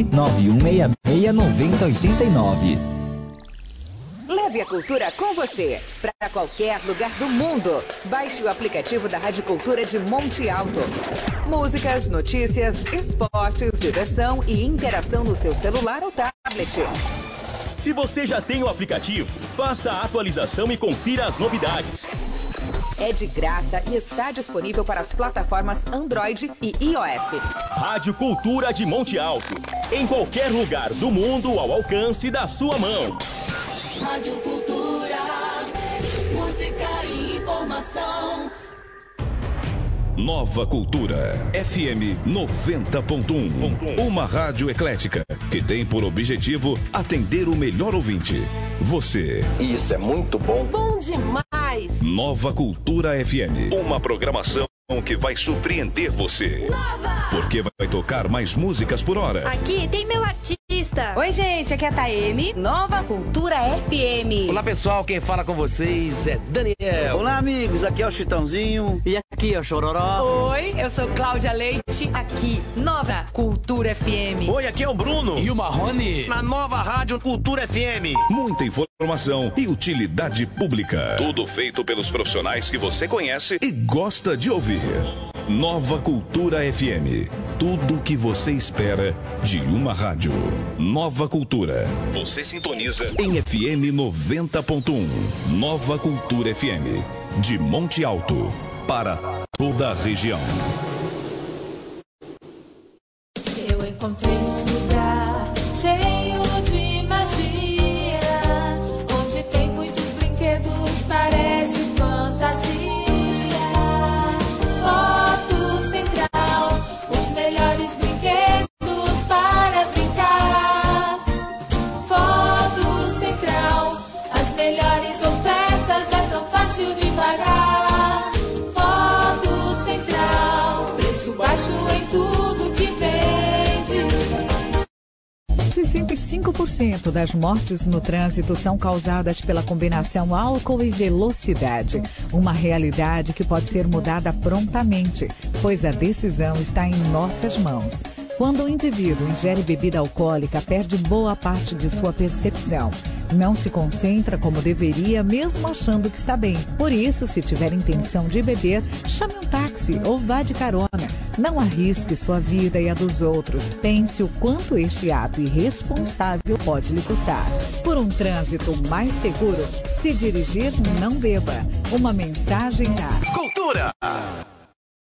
991669089. Leve a cultura com você para qualquer lugar do mundo. Baixe o aplicativo da Rádio Cultura de Monte Alto. Músicas, notícias, esportes, diversão e interação no seu celular ou tablet. Se você já tem o aplicativo, faça a atualização e confira as novidades. É de graça e está disponível para as plataformas Android e iOS. Rádio Cultura de Monte Alto. Em qualquer lugar do mundo ao alcance da sua mão. Rádio Cultura, música e informação. Nova Cultura, FM 90.1. Uma rádio eclética que tem por objetivo atender o melhor ouvinte. Você. Isso é muito bom. Bom demais. Nova Cultura FM. Uma programação que vai surpreender você. Nova! Porque vai tocar mais músicas por hora. Aqui tem meu artista. Oi, gente, aqui é a Taeme, Nova Cultura FM. Olá, pessoal, quem fala com vocês é Daniel. Olá, amigos, aqui é o Chitãozinho. E aqui é o Chororó. Oi, eu sou Cláudia Leite, aqui, Nova Cultura FM. Oi, aqui é o Bruno. E o Marrone. Na Nova Rádio Cultura FM. Muita informação e utilidade pública. Tudo feito pelos profissionais que você conhece e gosta de ouvir. Nova Cultura FM. Tudo o que você espera de uma rádio. Nova Cultura. Você sintoniza em FM 90.1. Nova Cultura FM. De Monte Alto para toda a região. Eu encontrei um lugar cheio de magia, onde tem muitos brinquedos, parece fantasia. Foto Central, os melhores brinquedos para brincar. Foto Central, as melhores ofertas, é tão fácil de pagar. Foto Central, preço baixo em tudo que vende. 65% das mortes no trânsito são causadas pela combinação álcool e velocidade. Uma realidade que pode ser mudada prontamente, pois a decisão está em nossas mãos. Quando o indivíduo ingere bebida alcoólica, perde boa parte de sua percepção. Não se concentra como deveria, mesmo achando que está bem. Por isso, se tiver intenção de beber, chame um táxi ou vá de carona. Não arrisque sua vida e a dos outros. Pense o quanto este ato irresponsável pode lhe custar. Por um trânsito mais seguro, se dirigir, não beba. Uma mensagem da Cultura.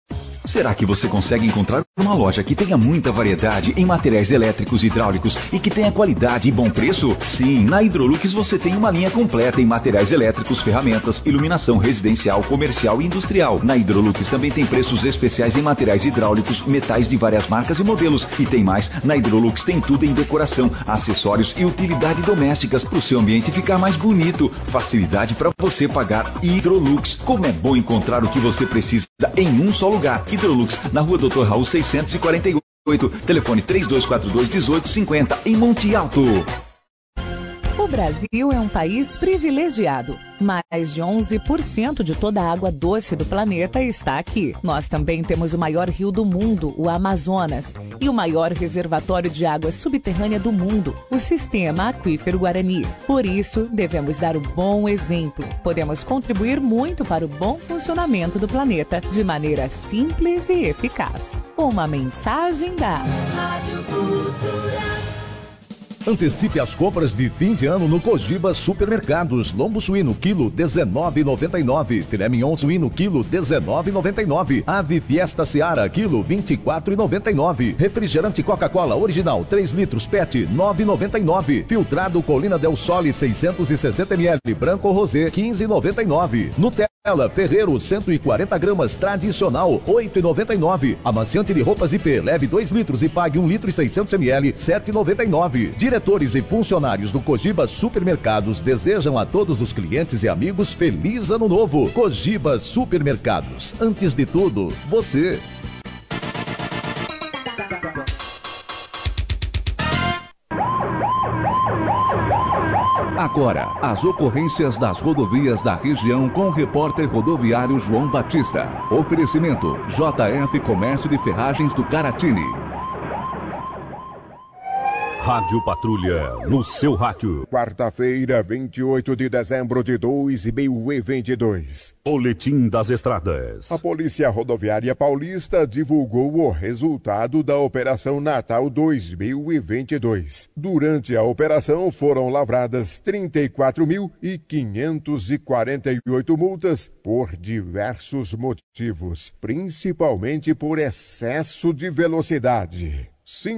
Será que você consegue encontrar uma loja que tenha muita variedade em materiais elétricos e hidráulicos e que tenha qualidade e bom preço? Sim, na Hidrolux você tem uma linha completa em materiais elétricos, ferramentas, iluminação residencial, comercial e industrial. Na Hidrolux também tem preços especiais em materiais hidráulicos, metais de várias marcas e modelos. E tem mais, na Hidrolux tem tudo em decoração, acessórios e utilidade domésticas para o seu ambiente ficar mais bonito. Facilidade para você pagar. Hidrolux, como é bom encontrar o que você precisa em um só lugar. Hidrolux, na Rua Dr. Raul 648, telefone 3242-1850, em Monte Alto. O Brasil é um país privilegiado. Mais de 11% de toda a água doce do planeta está aqui. Nós também temos o maior rio do mundo, o Amazonas, e o maior reservatório de água subterrânea do mundo, o Sistema Aquífero Guarani. Por isso, devemos dar o bom exemplo. Podemos contribuir muito para o bom funcionamento do planeta de maneira simples e eficaz. Uma mensagem da Rádio Cultura. Antecipe as compras de fim de ano no Cogiba Supermercados. Lombo suíno, quilo, R$19,99. Filé mignon suíno, quilo, R$19,99. Ave Fiesta Seara, quilo, R$24,99. Refrigerante Coca-Cola original, 3 litros, PET, R$9,99. Filtrado Colina del Sole, 660 ml, branco ou rosé, R$15,99. Nutella Ferreiro, 140 gramas, tradicional, R$8,99. Amaciante de roupas IP, leve 2 litros e pague 1 litro e 600 ml, R$7,99. Diretores e funcionários do Cogiba Supermercados desejam a todos os clientes e amigos feliz ano novo. Cogiba Supermercados. Antes de tudo, você. Agora, as ocorrências das rodovias da região com o repórter rodoviário João Batista. Oferecimento: JF Comércio de Ferragens do Caratini. Rádio Patrulha, no seu rádio. Quarta-feira, 28 de dezembro de 2022. Boletim das Estradas. A Polícia Rodoviária Paulista divulgou o resultado da Operação Natal 2022. Durante a operação foram lavradas 34.548 multas por diversos motivos, principalmente por excesso de velocidade.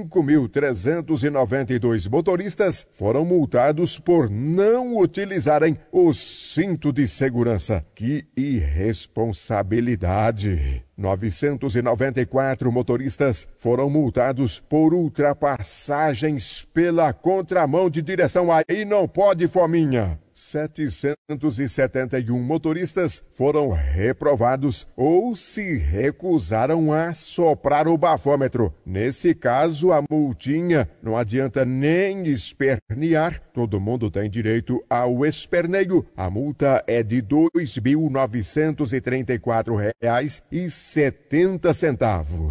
5.392 motoristas foram multados por não utilizarem o cinto de segurança. Que irresponsabilidade! 994 motoristas foram multados por ultrapassagens pela contramão de direção. Aí não pode, fominha! 771 motoristas foram reprovados ou se recusaram a soprar o bafômetro. Nesse caso, a multinha não adianta nem espernear. Todo mundo tem direito ao esperneio. A multa é de R$ 2.934,70.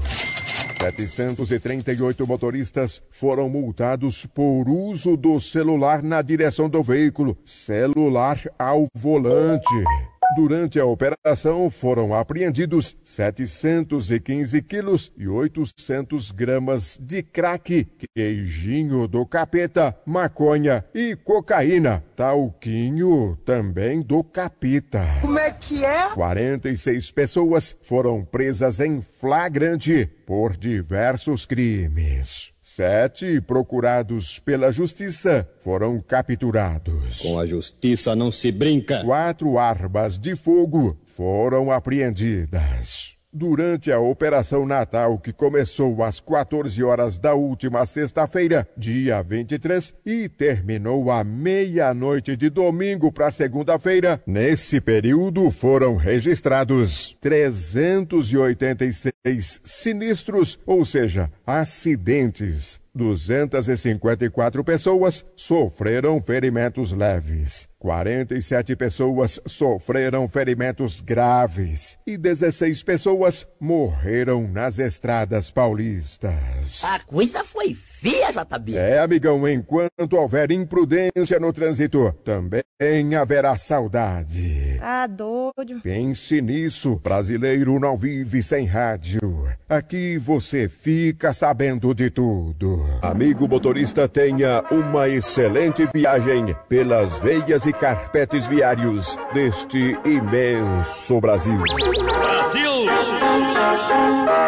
738 motoristas foram multados por uso do celular na direção do veículo. Celular ao volante. Durante a operação foram apreendidos 715 quilos e 800 gramas de crack, queijinho do capeta, maconha e cocaína. Talquinho também do capeta. Como é que é? 46 pessoas foram presas em flagrante por diversos crimes. 7 procurados pela justiça foram capturados. Com a justiça não se brinca. 4 armas de fogo foram apreendidas. Durante a Operação Natal, que começou às 14 horas da última sexta-feira, dia 23, e terminou à meia-noite de domingo para segunda-feira, nesse período foram registrados 386 sinistros, ou seja, acidentes. 254 pessoas sofreram ferimentos leves. 47 pessoas sofreram ferimentos graves. E 16 pessoas morreram nas estradas paulistas. A coisa foi feia, JB. É, amigão, enquanto houver imprudência no trânsito, também haverá saudade. Tá doido. Pense nisso. Brasileiro não vive sem rádio. Aqui você fica sabendo de tudo. Amigo motorista, tenha uma excelente viagem pelas veias e carpetes viários deste imenso Brasil. Brasil!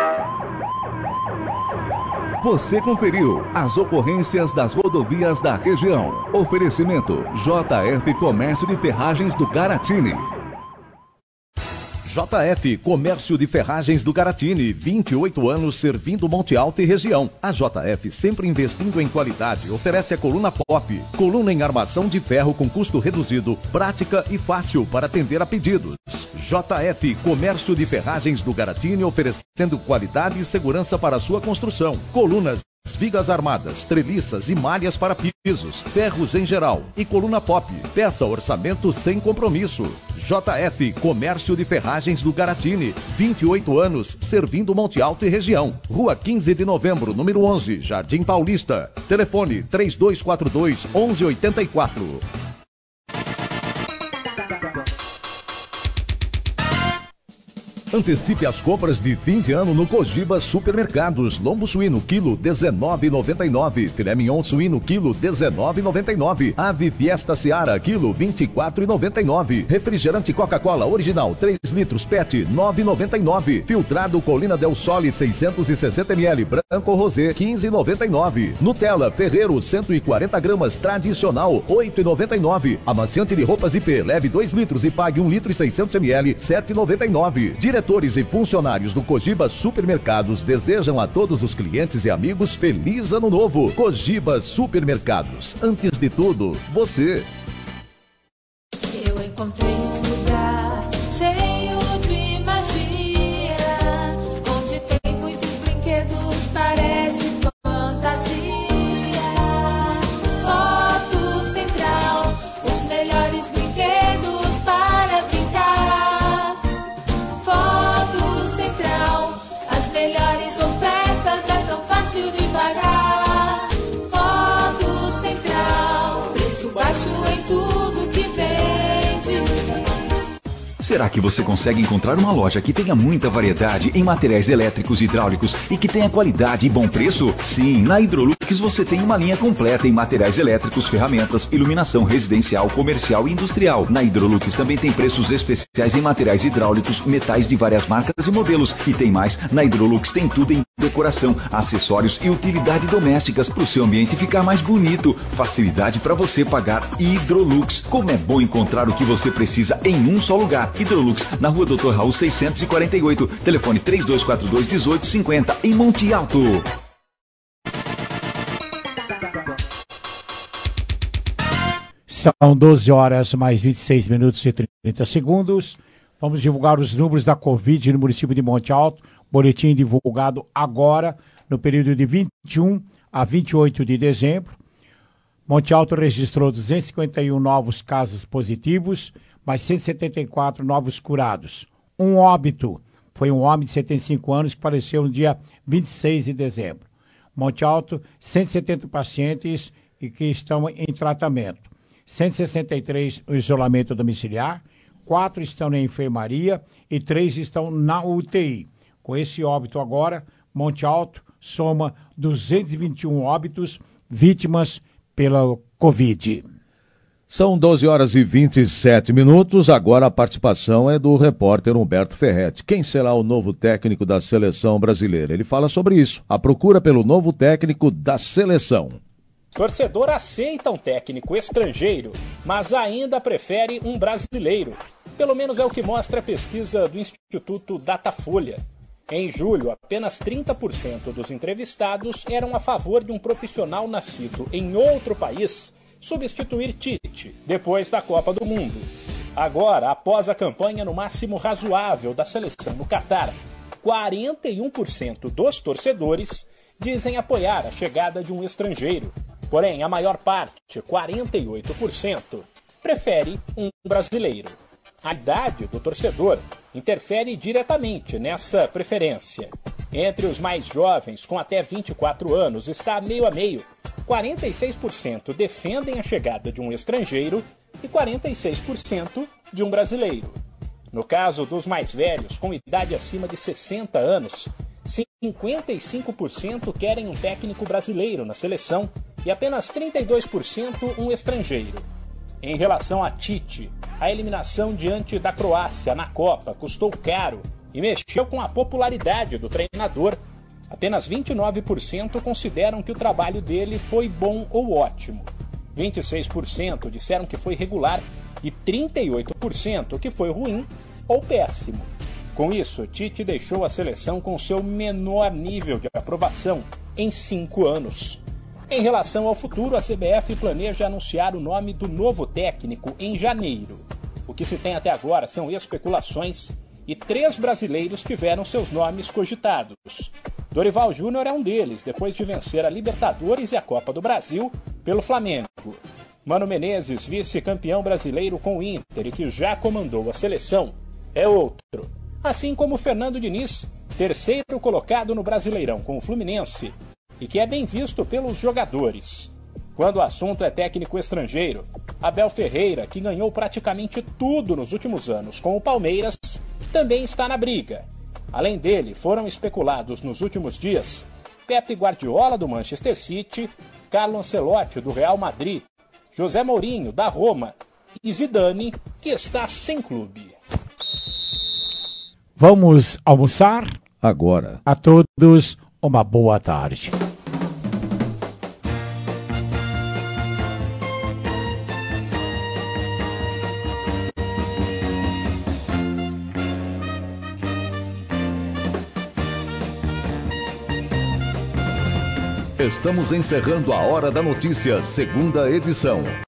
Você conferiu as ocorrências das rodovias da região. Oferecimento JF Comércio de Ferragens do Caratini. JF Comércio de Ferragens do Caratini, 28 anos servindo Monte Alto e região. A JF, sempre investindo em qualidade, oferece a coluna Pop, coluna em armação de ferro com custo reduzido, prática e fácil para atender a pedidos. JF Comércio de Ferragens do Caratini, oferecendo qualidade e segurança para a sua construção. Colunas, vigas armadas, treliças e malhas para pisos, ferros em geral e coluna Pop. Peça orçamento sem compromisso. JF Comércio de Ferragens do Caratini, 28 anos, servindo Monte Alto e região. Rua 15 de Novembro, número 11, Jardim Paulista. Telefone 3242-1184. Antecipe as compras de fim de ano no Cogiba Supermercados. Lombo suíno, quilo, R$19,99. Filé mignon suíno, quilo, R$19,99. Ave Fiesta Seara, quilo, R$24,99. Refrigerante Coca-Cola original, 3 litros PET, R$9,99. Filtrado Colina del Sole, 660ml, branco rosé, R$15,99. Nutella Ferreiro, 140 gramas, tradicional, R$8,99. Amaciante de roupas IP, leve 2 litros e pague 1 litro e 600ml, R$7,99. Diretores e funcionários do Cogiba Supermercados desejam a todos os clientes e amigos feliz ano novo. Cogiba Supermercados. Antes de tudo, você. Eu encontrei um lugar cheio de magia, onde tem muitos brinquedos, parece fantasia. Foto Central, os melhores brinquedos para brincar. Foto Central, as melhores ofertas, é tão fácil de pagar. Foto Central, preço baixo em tudo que vende. Será que você consegue encontrar uma loja que tenha muita variedade em materiais elétricos e hidráulicos e que tenha qualidade e bom preço? Sim, na Hidrolux você tem uma linha completa em materiais elétricos, ferramentas, iluminação residencial, comercial e industrial. Na Hidrolux também tem preços especiais em materiais hidráulicos, metais de várias marcas e modelos. E tem mais, na Hidrolux tem tudo em decoração, acessórios e utilidade domésticas para o seu ambiente ficar mais bonito. Facilidade para você pagar. Hidrolux. Como é bom encontrar o que você precisa em um só lugar. Hidrolux, na Rua Dr. Raul 648, telefone 3242-1850, em Monte Alto. São 12 horas mais 26 minutos e 30 segundos. Vamos divulgar os números da Covid no município de Monte Alto. Boletim divulgado agora, no período de 21 a 28 de dezembro. Monte Alto registrou 251 novos casos positivos, mais 174 novos curados. Um óbito foi um homem de 75 anos que faleceu no dia 26 de dezembro. Monte Alto, 170 pacientes e que estão em tratamento. 163 no isolamento domiciliar, 4 estão na enfermaria e 3 estão na UTI. Com esse óbito agora, Monte Alto soma 221 óbitos vítimas pela Covid. São 12 horas e 27 minutos. Agora a participação é do repórter Humberto Ferretti. Quem será o novo técnico da seleção brasileira? Ele fala sobre isso. A procura pelo novo técnico da seleção. Torcedor aceita um técnico estrangeiro, mas ainda prefere um brasileiro. Pelo menos é o que mostra a pesquisa do Instituto Datafolha. Em julho, apenas 30% dos entrevistados eram a favor de um profissional nascido em outro país substituir Tite, depois da Copa do Mundo. Agora, após a campanha no máximo razoável da seleção no Catar, 41% dos torcedores dizem apoiar a chegada de um estrangeiro. Porém, a maior parte, 48%, prefere um brasileiro. A idade do torcedor interfere diretamente nessa preferência. Entre os mais jovens, com até 24 anos, está meio a meio. 46% defendem a chegada de um estrangeiro e 46% de um brasileiro. No caso dos mais velhos, com idade acima de 60 anos, 55% querem um técnico brasileiro na seleção e apenas 32% um estrangeiro. Em relação a Tite, a eliminação diante da Croácia na Copa custou caro e mexeu com a popularidade do treinador, Apenas 29% consideram que o trabalho dele foi bom ou ótimo. 26% disseram que foi regular e 38% que foi ruim ou péssimo. Com isso, Tite deixou a seleção com seu menor nível de aprovação em 5 anos. Em relação ao futuro, a CBF planeja anunciar o nome do novo técnico em janeiro. O que se tem até agora são especulações e 3 brasileiros tiveram seus nomes cogitados. Dorival Júnior é um deles, depois de vencer a Libertadores e a Copa do Brasil pelo Flamengo. Mano Menezes, vice-campeão brasileiro com o Inter e que já comandou a seleção, é outro. Assim como Fernando Diniz, terceiro colocado no Brasileirão com o Fluminense e que é bem visto pelos jogadores. Quando o assunto é técnico estrangeiro, Abel Ferreira, que ganhou praticamente tudo nos últimos anos com o Palmeiras, também está na briga. Além dele, foram especulados nos últimos dias Pep Guardiola do Manchester City, Carlo Ancelotti do Real Madrid, José Mourinho da Roma e Zidane, que está sem clube. Vamos almoçar? Agora. A todos, uma boa tarde. Estamos encerrando a Hora da Notícia, segunda edição.